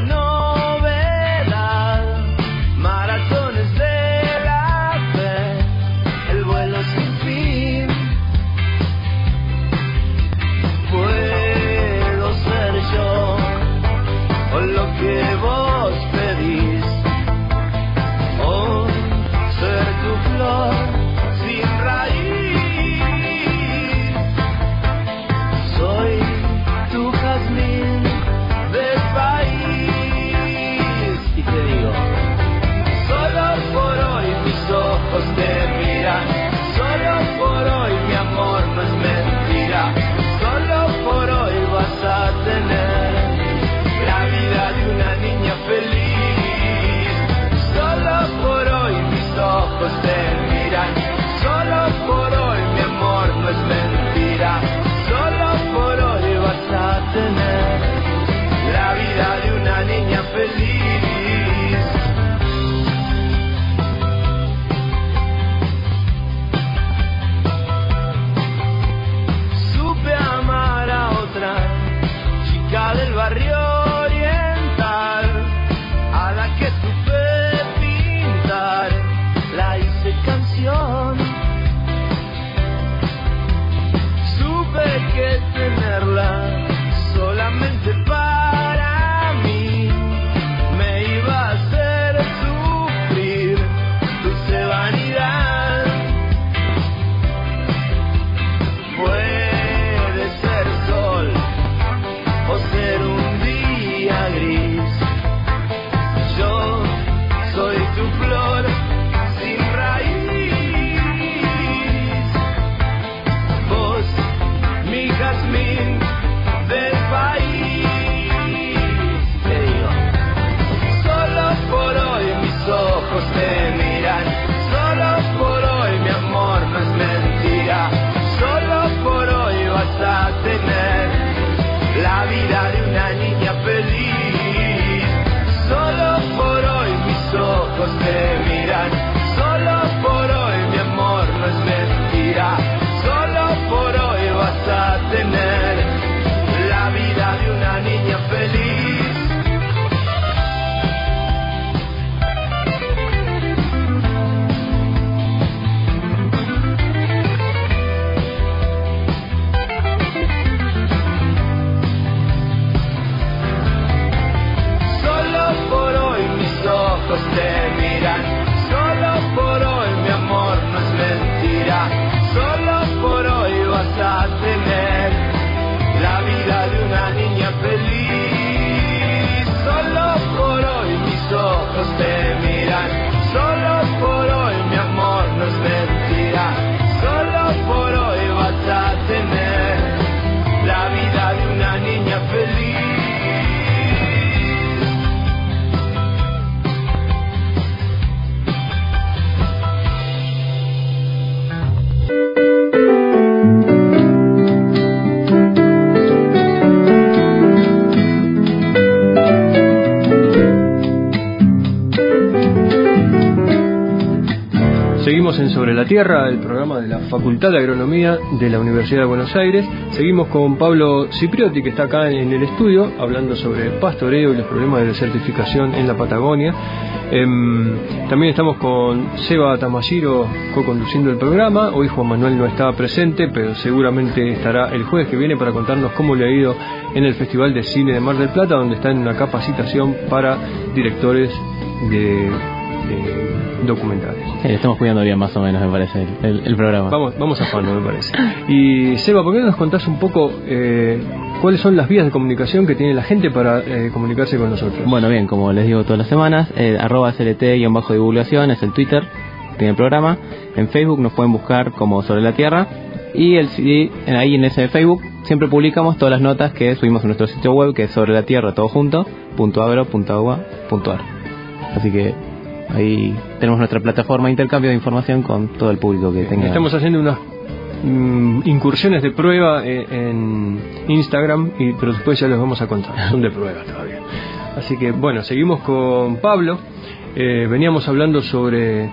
S1: Seguimos en Sobre la Tierra, el programa de la Facultad de Agronomía de la Universidad de Buenos Aires. Seguimos con Pablo Cipriotti, que está acá en el estudio, hablando sobre pastoreo y los problemas de desertificación en la Patagonia. Eh, también estamos con Seba Tamashiro co-conduciendo el programa. Hoy Juan Manuel no está presente, pero seguramente estará el jueves que viene para contarnos cómo le ha ido en el Festival de Cine de Mar del Plata, donde está en una capacitación para directores de, de documentales.
S2: Sí, estamos cuidando bien más o menos, me parece, el, el, el programa.
S1: Vamos, vamos a fondo, me parece. Y Seba, ¿por qué no nos contás un poco eh, cuáles son las vías de comunicación que tiene la gente para eh, comunicarse con nosotros?
S2: Bueno, bien, como les digo todas las semanas, eh, arroba S L T-divulgación es el Twitter que tiene el programa. En Facebook nos pueden buscar como Sobre la Tierra. Y el, y ahí en ese Facebook siempre publicamos todas las notas que subimos en nuestro sitio web, que es sobre la tierra, todo junto, punto agro punto agua punto ar. Así que ahí tenemos nuestra plataforma de intercambio de información con todo el público que tenga.
S1: Estamos haciendo unas mm, incursiones de prueba en, en Instagram, y, pero después ya los vamos a contar, son de prueba todavía. Así que bueno, seguimos con Pablo. Eh, veníamos hablando sobre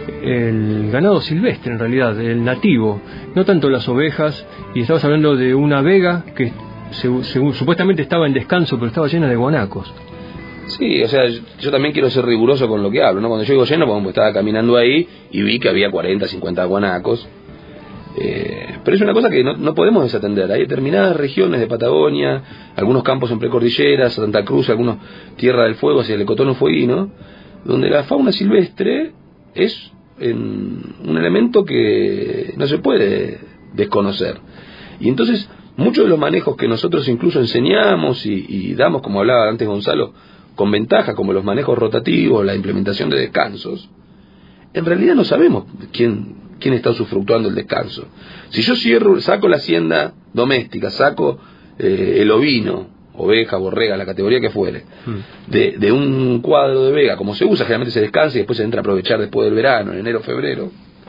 S1: el ganado silvestre, en realidad, el nativo, no tanto las ovejas, y estabas hablando de una vega que se, se, supuestamente estaba en descanso, pero estaba llena de guanacos.
S5: Sí, o sea, yo, yo también quiero ser riguroso con lo que hablo, ¿no? Cuando yo digo lleno, pues estaba caminando ahí y vi que había cuarenta, cincuenta guanacos. Eh, pero es una cosa que no, no podemos desatender. Hay determinadas regiones de Patagonia, algunos campos en precordilleras, Santa Cruz, algunos Tierra del Fuego, hacia el Cotono Fueguino, donde la fauna silvestre es en un elemento que no se puede desconocer. Y entonces muchos de los manejos que nosotros incluso enseñamos y, y damos, como hablaba antes Gonzalo, con ventaja, como los manejos rotativos, la implementación de descansos, en realidad no sabemos quién, quién está usufructuando el descanso. Si yo cierro, saco la hacienda doméstica, saco eh, el ovino, oveja, borrega, la categoría que fuere, de, de un cuadro de vega, como se usa, generalmente se descansa y después se entra a aprovechar después del verano, en enero, febrero,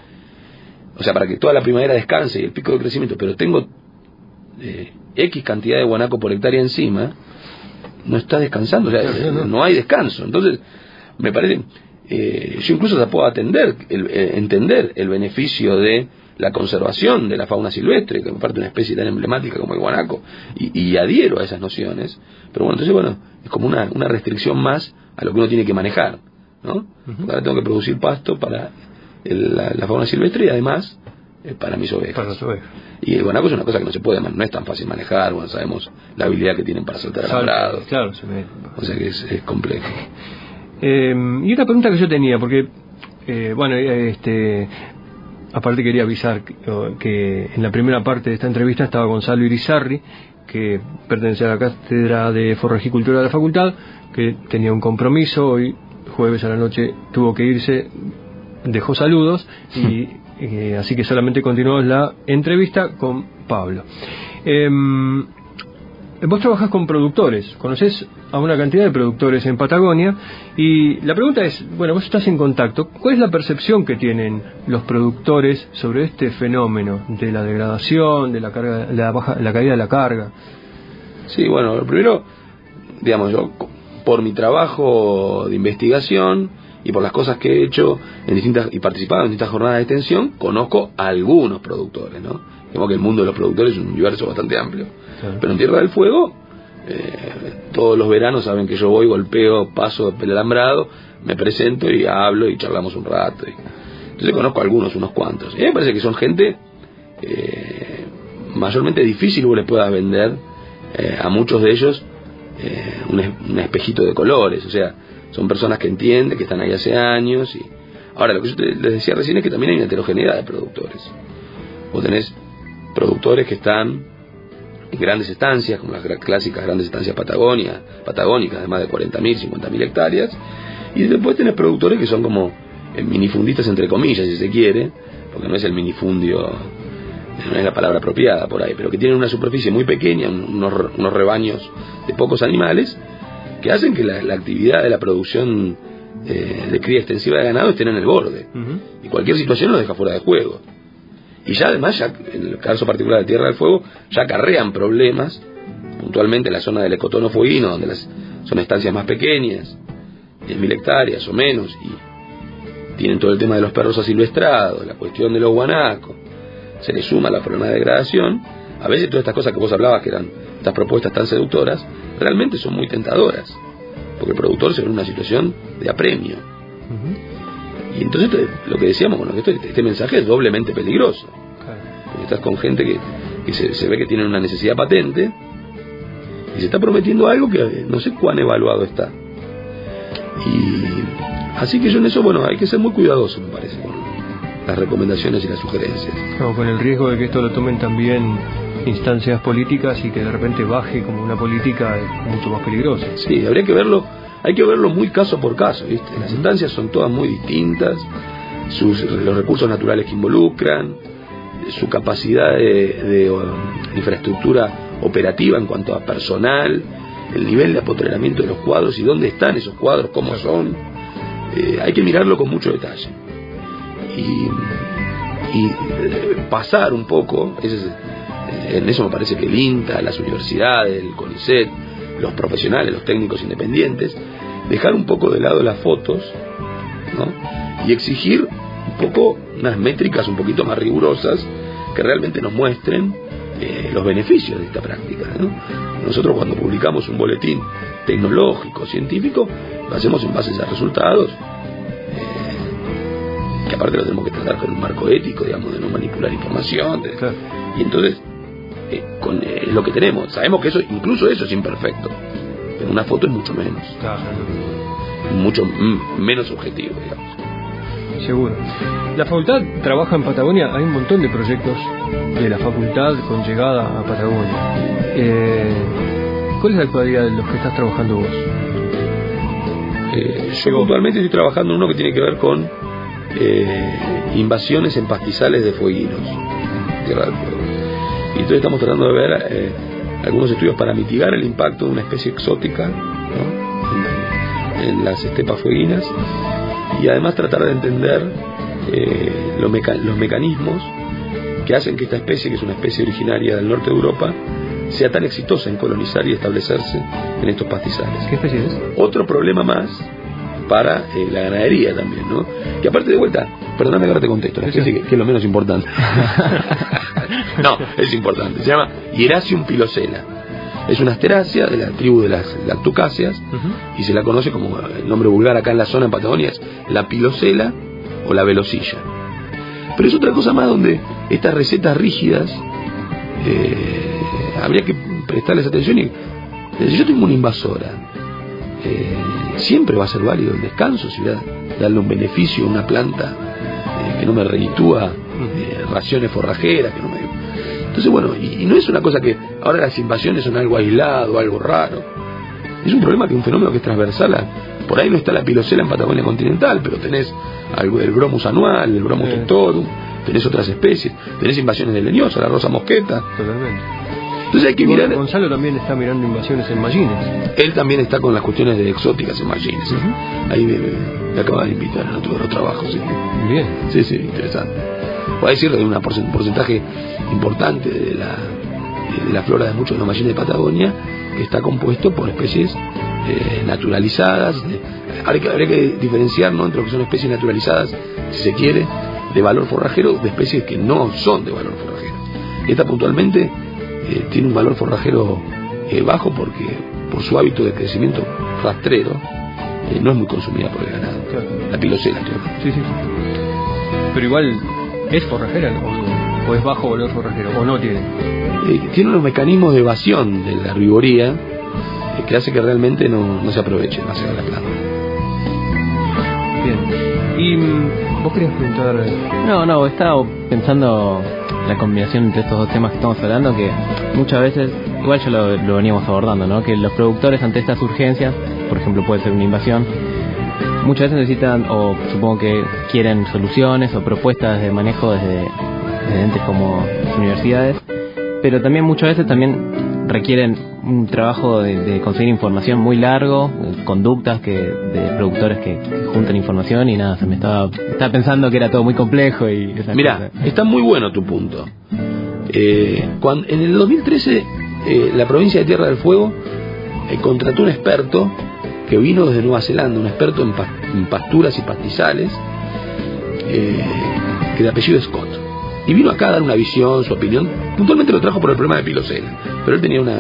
S5: o sea, para que toda la primavera descanse y el pico de crecimiento, pero tengo eh, X cantidad de guanaco por hectárea encima, no está descansando, o sea, no, no, no. no hay descanso. Entonces, me parece, eh, yo incluso ya puedo atender, el, eh, entender el beneficio de la conservación de la fauna silvestre, que me parte una especie tan emblemática como el guanaco, y, y adhiero a esas nociones, pero bueno, entonces bueno, es como una, una restricción más a lo que uno tiene que manejar, ¿no? Uh-huh. Ahora tengo que producir pasto para el, la, la fauna silvestre y además eh, para mis ovejas.
S1: Para las ovejas.
S5: Y el guanaco es una cosa que no se puede, no es tan fácil manejar, bueno, sabemos la habilidad que tienen para saltar alambrados,
S1: claro, se me...
S5: o sea que es, es complejo.
S1: Eh, y otra pregunta que yo tenía, porque eh, bueno, este... aparte quería avisar que, que en la primera parte de esta entrevista estaba Gonzalo Irizarry, que pertenece a la cátedra de forrajicultura de la facultad, que tenía un compromiso, hoy jueves a la noche tuvo que irse, dejó saludos, y eh, así que solamente continuamos la entrevista con Pablo. Eh, Vos trabajás con productores, conocés a una cantidad de productores en Patagonia, y la pregunta es, bueno, vos estás en contacto, ¿cuál es la percepción que tienen los productores sobre este fenómeno de la degradación, de la carga, la baja, la caída de la carga?
S5: Sí, bueno, lo primero, digamos, yo por mi trabajo de investigación y por las cosas que he hecho en distintas y participado en distintas jornadas de extensión, conozco a algunos productores, ¿no? Digamos que el mundo de los productores es un universo bastante amplio. Claro. Pero en Tierra del Fuego, eh, todos los veranos saben que yo voy, golpeo, paso el alambrado, me presento y hablo y charlamos un rato. Y... entonces conozco a algunos, unos cuantos. Y a mí me parece que son gente eh, mayormente difícil que les puedas vender eh, a muchos de ellos eh, un, un espejito de colores. O sea, son personas que entienden, que están ahí hace años. Y ahora, lo que yo te, les decía recién es que también hay una heterogeneidad de productores. Vos tenés productores que están en grandes estancias, como las clásicas grandes estancias Patagonia, patagónicas de más de cuarenta mil, cincuenta mil hectáreas, y después tenés productores que son como eh, minifundistas entre comillas, si se quiere, porque no es el minifundio, no es la palabra apropiada por ahí, pero que tienen una superficie muy pequeña, unos, unos rebaños de pocos animales, que hacen que la, la actividad de la producción eh, de cría extensiva de ganado estén en el borde, uh-huh. y cualquier situación los deja fuera de juego. Y ya además, ya en el caso particular de Tierra del Fuego, ya acarrean problemas, puntualmente en la zona del Ecotono Fueguino, donde las, son estancias más pequeñas, diez mil hectáreas o menos, y tienen todo el tema de los perros asilvestrados, la cuestión de los guanacos, se le suma la problema de degradación. A veces todas estas cosas que vos hablabas, que eran estas propuestas tan seductoras, realmente son muy tentadoras, porque el productor se ve en una situación de apremio. Uh-huh. Y entonces lo que decíamos, bueno, que este, este mensaje es doblemente peligroso, claro. Porque estás con gente que, que se, se ve que tiene una necesidad patente y se está prometiendo algo que no sé cuán evaluado está. Y así que yo en eso, bueno, hay que ser muy cuidadoso, me parece, con las recomendaciones y las sugerencias.
S1: No, con el riesgo de que esto lo tomen también instancias políticas y que de repente baje como una política mucho más peligrosa.
S5: Sí, habría que verlo, hay que verlo muy caso por caso, ¿viste? Las instancias son todas muy distintas, sus, los recursos naturales que involucran, su capacidad de, de um, infraestructura operativa en cuanto a personal, el nivel de apoderamiento de los cuadros y dónde están esos cuadros, cómo son. Eh, hay que mirarlo con mucho detalle y, y eh, pasar un poco, ese es, eh, en eso me parece que el INTA, las universidades, el CONICET, los profesionales, los técnicos independientes, dejar un poco de lado las fotos, ¿no? Y exigir un poco unas métricas un poquito más rigurosas que realmente nos muestren eh, los beneficios de esta práctica, ¿no? Nosotros cuando publicamos un boletín tecnológico, científico, lo hacemos en base a esos resultados, eh, que aparte lo tenemos que tratar con un marco ético, digamos, de no manipular información, de, claro. Y entonces eh, con eh, lo que tenemos, sabemos que eso, incluso eso es imperfecto, pero una foto es mucho menos, claro. Mucho m- menos objetivo, digamos.
S1: Seguro. La facultad trabaja en Patagonia, hay un montón de proyectos de la facultad con llegada a Patagonia. Eh, ¿Cuál es la actualidad de los que estás trabajando vos?
S5: Eh, yo puntualmente estoy trabajando en uno que tiene que ver con eh, invasiones en pastizales de fueguinos, Tierra del Fuego. Y entonces estamos tratando de ver eh, algunos estudios para mitigar el impacto de una especie exótica, ¿no? en, en las estepas fueguinas, y además tratar de entender eh, los, meca- los mecanismos que hacen que esta especie, que es una especie originaria del norte de Europa, sea tan exitosa en colonizar y establecerse en estos pastizales.
S1: ¿Qué especie es?
S5: Otro problema más para eh, la ganadería también, ¿no? Que aparte de vuelta, perdóname que ahora te contesto, la especie que, que es lo menos importante. No, es importante. Se llama Hieracium pilosela. Es una asterácea de la tribu de las lactucáceas, uh-huh. Y se la conoce como el nombre vulgar acá en la zona en Patagonia es la pilosela o la velocilla. Pero es otra cosa más donde estas recetas rígidas eh, habría que prestarles atención. Y si yo tengo una invasora, eh, siempre va a ser válido el descanso, si voy a darle un beneficio a una planta eh, que no me reditúa eh, raciones forrajeras, que no me... Entonces, bueno, y, y no es una cosa que ahora las invasiones son algo aislado, algo raro. Es un problema que es un fenómeno que es transversal. A, por ahí no está la pilosela en Patagonia continental, pero tenés algo del bromus anual, del bromus tectorum, tenés otras especies, tenés invasiones de leñosa, la rosa mosqueta.
S1: Totalmente.
S5: Entonces hay que mirar.
S1: Gonzalo también está mirando invasiones en mallines.
S5: Él también está con las cuestiones de exóticas en mallines. Uh-huh. Ahí me, me, me acaba de invitar en otro, otro trabajo. ¿Sí?
S1: Bien.
S5: Sí, sí, interesante. Voy a decirle de un porcentaje importante de la, de la flora de muchos de los mallines de Patagonia que está compuesto por especies eh, naturalizadas. Habría que, habría que diferenciar, ¿no?, entre lo que son especies naturalizadas, si se quiere, de valor forrajero, de especies que no son de valor forrajero. Esta puntualmente eh, tiene un valor forrajero eh, bajo porque por su hábito de crecimiento rastrero eh, no es muy consumida por el ganado. Claro. La pilosela, creo.
S1: Sí, sí. Pero igual es forrajera, o, o es bajo valor forrajero, o no tiene.
S5: Eh, tiene unos mecanismos de evasión de la herbivoría eh, que hace que realmente no, no se aproveche demasiado la planta.
S1: Bien. Y vos querías preguntar.
S2: No, no, estaba pensando la combinación entre estos dos temas que estamos hablando, que muchas veces, igual ya lo, lo veníamos abordando, ¿no?, que los productores ante estas urgencias, por ejemplo puede ser una invasión, muchas veces necesitan, o supongo que quieren soluciones o propuestas de manejo desde, desde entes como las universidades, pero también muchas veces también requieren un trabajo de, de conseguir información muy largo, conductas que de productores que, que juntan información y nada, se me estaba, estaba pensando que era todo muy complejo y esas
S5: Mirá,
S2: cosas.
S5: Está muy bueno tu punto. Eh, cuando, en el dos mil trece eh, la provincia de Tierra del Fuego eh, contrató un experto que vino desde Nueva Zelanda, un experto en, pa- en pasturas y pastizales, eh, que de apellido Scott. Y vino acá a dar una visión, su opinión. Puntualmente lo trajo por el problema de pilosena, pero él tenía una...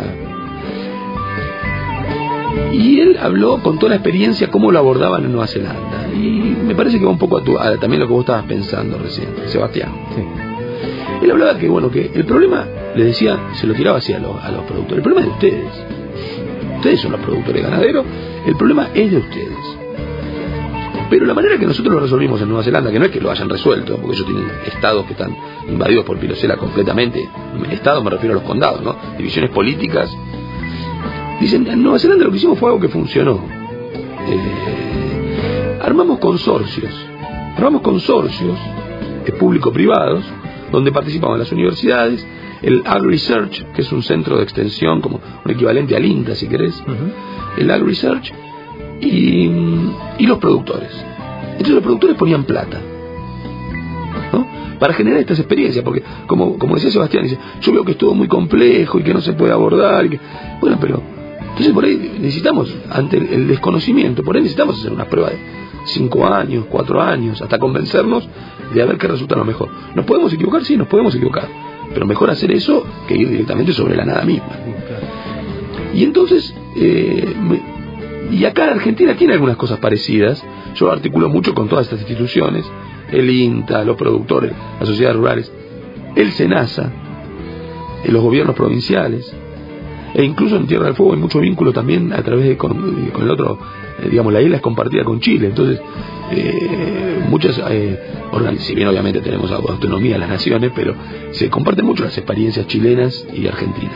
S5: Y él habló con toda la experiencia cómo lo abordaban en Nueva Zelanda. Y me parece que va un poco a, tu, a también lo que vos estabas pensando recién, Sebastián.
S1: Sí.
S5: Él hablaba que, bueno, que el problema, le decía, se lo tiraba así a los, a los productores. El problema es de ustedes. Ustedes son los productores ganaderos. El problema es de ustedes. Pero la manera que nosotros lo resolvimos en Nueva Zelanda, que no es que lo hayan resuelto, porque ellos tienen estados que están invadidos por pilosela completamente. Estados me refiero a los condados, ¿no? Divisiones políticas. Dicen, en Nueva Zelanda lo que hicimos fue algo que funcionó. Eh, armamos consorcios. Armamos consorcios eh, público-privados, donde participaban las universidades, el Ag Research, que es un centro de extensión, como un equivalente al INTA, si querés, uh-huh. el Ag Research, y, y los productores. Entonces los productores ponían plata, ¿no? Para generar estas experiencias, porque como, como decía Sebastián, dice, yo veo que es todo muy complejo y que no se puede abordar, y que... bueno, pero entonces por ahí necesitamos, ante el, el desconocimiento, por ahí necesitamos hacer unas pruebas de cinco años, cuatro años, hasta convencernos de a ver qué resulta lo mejor. ¿Nos podemos equivocar? Sí, nos podemos equivocar, pero mejor hacer eso que ir directamente sobre la nada misma. Y entonces eh, me, y acá en Argentina tiene algunas cosas parecidas. Yo articulo mucho con todas estas instituciones, el INTA, los productores, las sociedades rurales, el SENASA, los gobiernos provinciales, e incluso en Tierra del Fuego hay mucho vínculo también a través de con, con el otro, eh, digamos, la isla es compartida con Chile. Entonces eh, muchas eh, organizaciones, si bien obviamente tenemos autonomía en las naciones, pero se comparten mucho las experiencias chilenas y argentinas.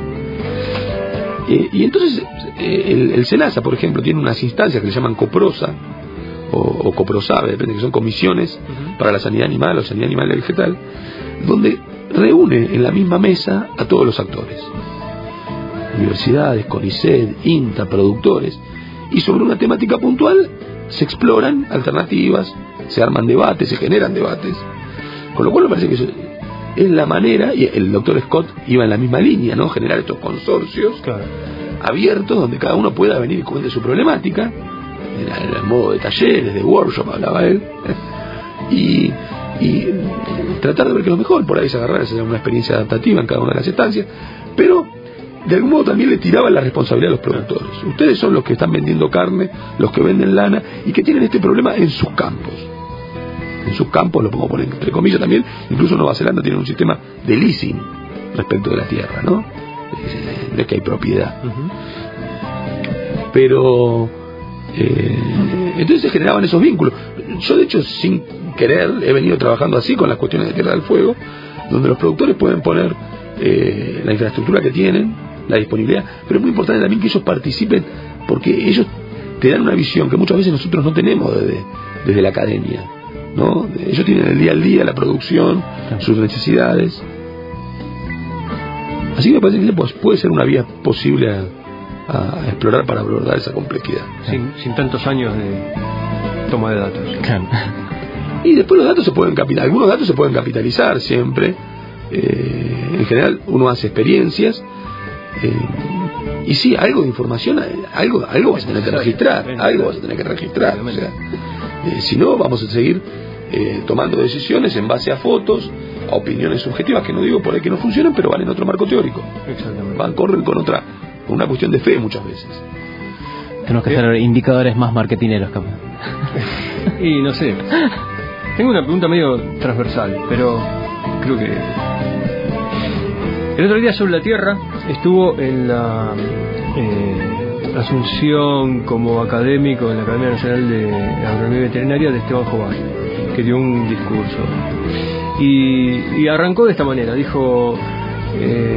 S5: Eh, y entonces eh, el, el SENASA, por ejemplo, tiene unas instancias que se llaman COPROSA o, o COPROSAVE, depende, que son comisiones uh-huh. para la sanidad animal o sanidad animal y vegetal, donde reúne en la misma mesa a todos los actores, universidades, CONICET, INTA, productores, y sobre una temática puntual se exploran alternativas, se arman debates, se generan debates, con lo cual me parece que eso es la manera, y el doctor Scott iba en la misma línea, ¿no? Generar estos consorcios claro. abiertos donde cada uno pueda venir y cuente su problemática, en el modo de talleres, de workshop, hablaba él, y, y tratar de ver qué es lo mejor. Por ahí se agarrar, hacer una experiencia adaptativa en cada una de las estancias, pero de algún modo también le tiraban la responsabilidad a los productores. Ustedes son los que están vendiendo carne, los que venden lana, y que tienen este problema en sus campos. En sus campos, lo pongo poner entre comillas también, incluso Nueva Zelanda tiene un sistema de leasing respecto de la tierra, ¿no? No es que hay propiedad. Uh-huh. Pero eh, entonces se generaban esos vínculos. Yo de hecho sin querer he venido trabajando así con las cuestiones de Tierra del Fuego, donde los productores pueden poner eh, la infraestructura que tienen, la disponibilidad, pero es muy importante también que ellos participen, porque ellos te dan una visión que muchas veces nosotros no tenemos desde, desde la academia, ¿no? Ellos tienen el día al día, la producción, sus necesidades. Así que me parece que pues, puede ser una vía posible a, a explorar para abordar esa complejidad.
S1: Sin, sin tantos años de toma de datos.
S2: Claro.
S5: Y después los datos se pueden capitalizar, algunos datos se pueden capitalizar siempre. Eh, en general uno hace experiencias. Eh, y sí, algo de información, algo, algo vas a tener que registrar, algo vas a tener que registrar. O sea, eh, si no, vamos a seguir eh, tomando decisiones en base a fotos, a opiniones subjetivas, que no digo por ahí que no funcionan, pero van en otro marco teórico.
S1: Exactamente.
S5: Van, corren con otra, con una cuestión de fe muchas veces.
S2: Tenemos que hacer indicadores más marketineros, capaz.
S1: Y no sé. Tengo una pregunta medio transversal, pero creo que... El otro día sobre la Tierra estuvo en la eh, Asunción como académico en la Academia Nacional de Agronomía Veterinaria de Esteban Jobay, que dio un discurso. Y, y arrancó de esta manera, dijo... Eh,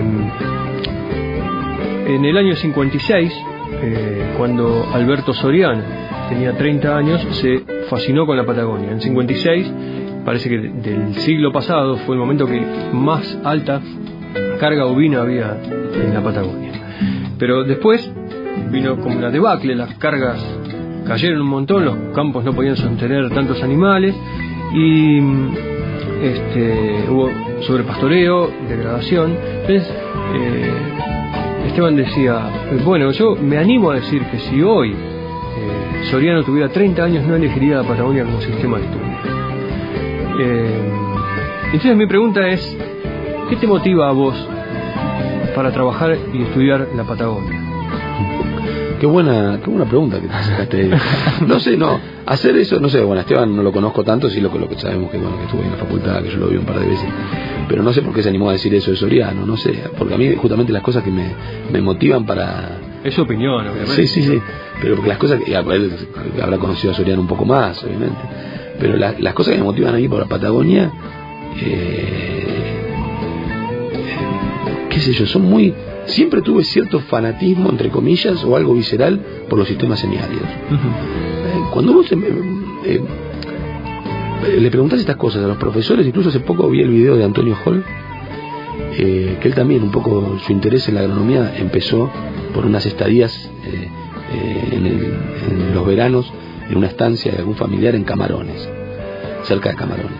S1: en el año cincuenta y seis, eh, cuando Alberto Soriano tenía treinta años, se fascinó con la Patagonia. En cincuenta y seis, parece que del siglo pasado, fue el momento que más alta carga ovina había en la Patagonia. Pero después vino como una debacle, las cargas cayeron un montón, los campos no podían sostener tantos animales y este, hubo sobrepastoreo, degradación. Entonces eh, Esteban decía, bueno, yo me animo a decir que si hoy eh, Soriano tuviera treinta años no elegiría la Patagonia como sistema de estudio. Eh, entonces mi pregunta es, ¿qué te motiva a vos para trabajar y estudiar la Patagonia?
S5: Qué buena, qué buena pregunta que te sacaste. No sé, no, hacer eso, no sé, bueno, Esteban no lo conozco tanto, sí lo, lo que sabemos que, bueno, que estuve en la facultad, que yo lo vi un par de veces, pero no sé por qué se animó a decir eso de Soriano, no sé, porque a mí justamente las cosas que me, me motivan para...
S1: Es su opinión, obviamente.
S5: Sí, sí, sí, pero porque las cosas que, ya, él habrá conocido a Soriano un poco más, obviamente, pero la, las cosas que me motivan a mí por la Patagonia, eh, qué sé yo, son muy... Siempre tuve cierto fanatismo, entre comillas, o algo visceral por los sistemas semiáridos. Uh-huh. eh, cuando vos eh, eh, le preguntás estas cosas a los profesores, incluso hace poco vi el video de Antonio Hall, eh, que él también, un poco su interés en la agronomía empezó por unas estadías eh, eh, en, el, en los veranos en una estancia de algún familiar en Camarones, cerca de Camarones.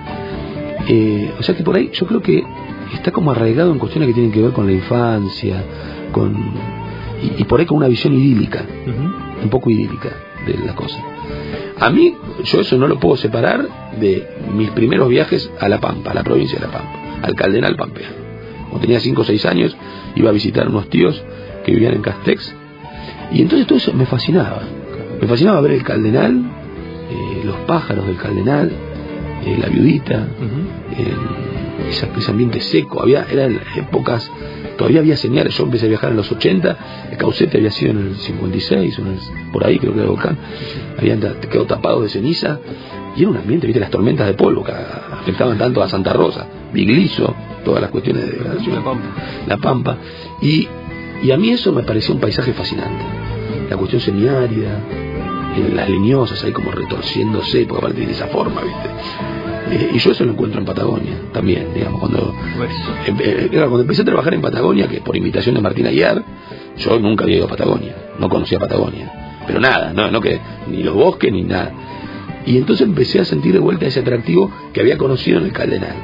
S5: Eh, o sea que por ahí yo creo que está como arraigado en cuestiones que tienen que ver con la infancia, con y, y por ahí con una visión idílica, uh-huh. un poco idílica de la cosa. A mí, yo eso no lo puedo separar de mis primeros viajes a La Pampa, a la provincia de La Pampa, al Caldenal Pampeano. Cuando tenía cinco o seis años, iba a visitar unos tíos que vivían en Castex, y entonces todo eso me fascinaba. Me fascinaba ver el Caldenal, eh, los pájaros del Caldenal, eh, la viudita, uh-huh. el Ese, ese ambiente seco, había, eran épocas, todavía había señales. Yo empecé a viajar en los ochenta, el Caucete había sido en el cincuenta y seis, en el, por ahí creo que era el volcán, habían quedado tapados de ceniza, y era un ambiente, viste, las tormentas de polvo que afectaban tanto a Santa Rosa, Bigliso, todas las cuestiones de degradación, la Pampa, la Pampa. Y, y a mí eso me parecía un paisaje fascinante, la cuestión semiárida, las leñosas ahí como retorciéndose, porque aparte tiene esa forma, viste. Eh, y yo eso lo encuentro en Patagonia también, digamos, cuando eh, eh, cuando empecé a trabajar en Patagonia, que por invitación de Martín Aguiar, yo nunca había ido a Patagonia, no conocía Patagonia, pero nada, no, no que ni los bosques ni nada. Y entonces empecé a sentir de vuelta ese atractivo que había conocido en el Caldenal.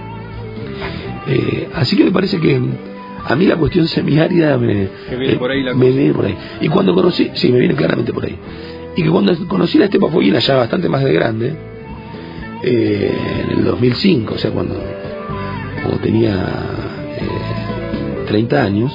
S5: Eh, así que me parece que a mí la cuestión semiárida me,
S1: viene por ahí la
S5: me viene por ahí. Y cuando conocí, sí, me viene claramente por ahí. Y que cuando conocí la estepa foguina ya bastante más de grande, eh, en el dos mil cinco, o sea, cuando, cuando tenía eh, treinta años,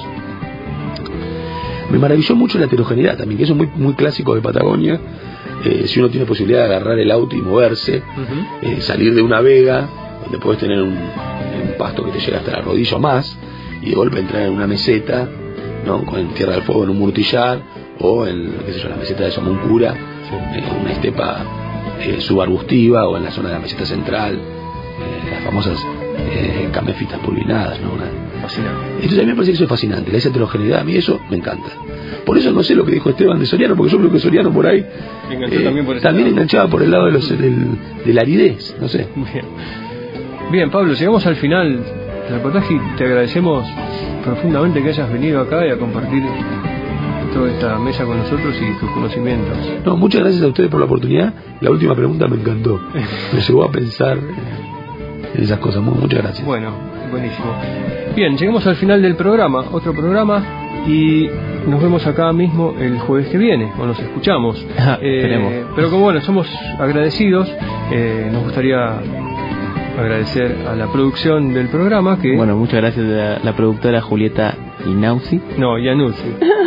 S5: me maravilló mucho la heterogeneidad también, que eso es muy, muy clásico de Patagonia. Eh, si uno tiene posibilidad de agarrar el auto y moverse, uh-huh. eh, salir de una vega, donde puedes tener un, un pasto que te llega hasta la rodilla o más, y de golpe entrar en una meseta, ¿no? Con Tierra del Fuego en un murtillar, o en, qué sé yo, la meseta de Somoncura, sí. en una estepa eh, subarbustiva, o en la zona de la meseta central, eh, las famosas eh, caméfitas pulvinadas, ¿no? Una,
S1: fascinante.
S5: Entonces a mí me parece que eso es fascinante, la esa heterogeneidad, a mí eso me encanta. Por eso no sé lo que dijo Esteban de Soriano, porque yo creo que Soriano por ahí eh, también, por también enganchaba por el lado de, los, del, de la aridez, no sé.
S1: Bien. Bien, Pablo, llegamos al final del reportaje y te agradecemos profundamente que hayas venido acá y a compartir toda esta mesa con nosotros y tus conocimientos.
S5: No, muchas gracias a ustedes por la oportunidad. La última pregunta me encantó, me llevó a pensar en esas cosas. Muchas gracias.
S1: Bueno, buenísimo. Bien, llegamos al final del programa, otro programa, y nos vemos acá mismo el jueves que viene, o nos escuchamos.
S2: Ah,
S1: eh, pero como bueno, somos agradecidos, eh, nos gustaría agradecer a la producción del programa que...
S2: Bueno, muchas gracias a la, la productora Julieta Inausi.
S1: No, Iannuzzi.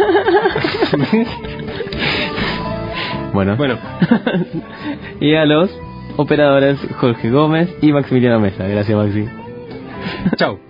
S2: bueno.
S1: Bueno.
S2: Y a los operadores Jorge Gómez y Maximiliano Mesa. Gracias, Maxi.
S1: Chao.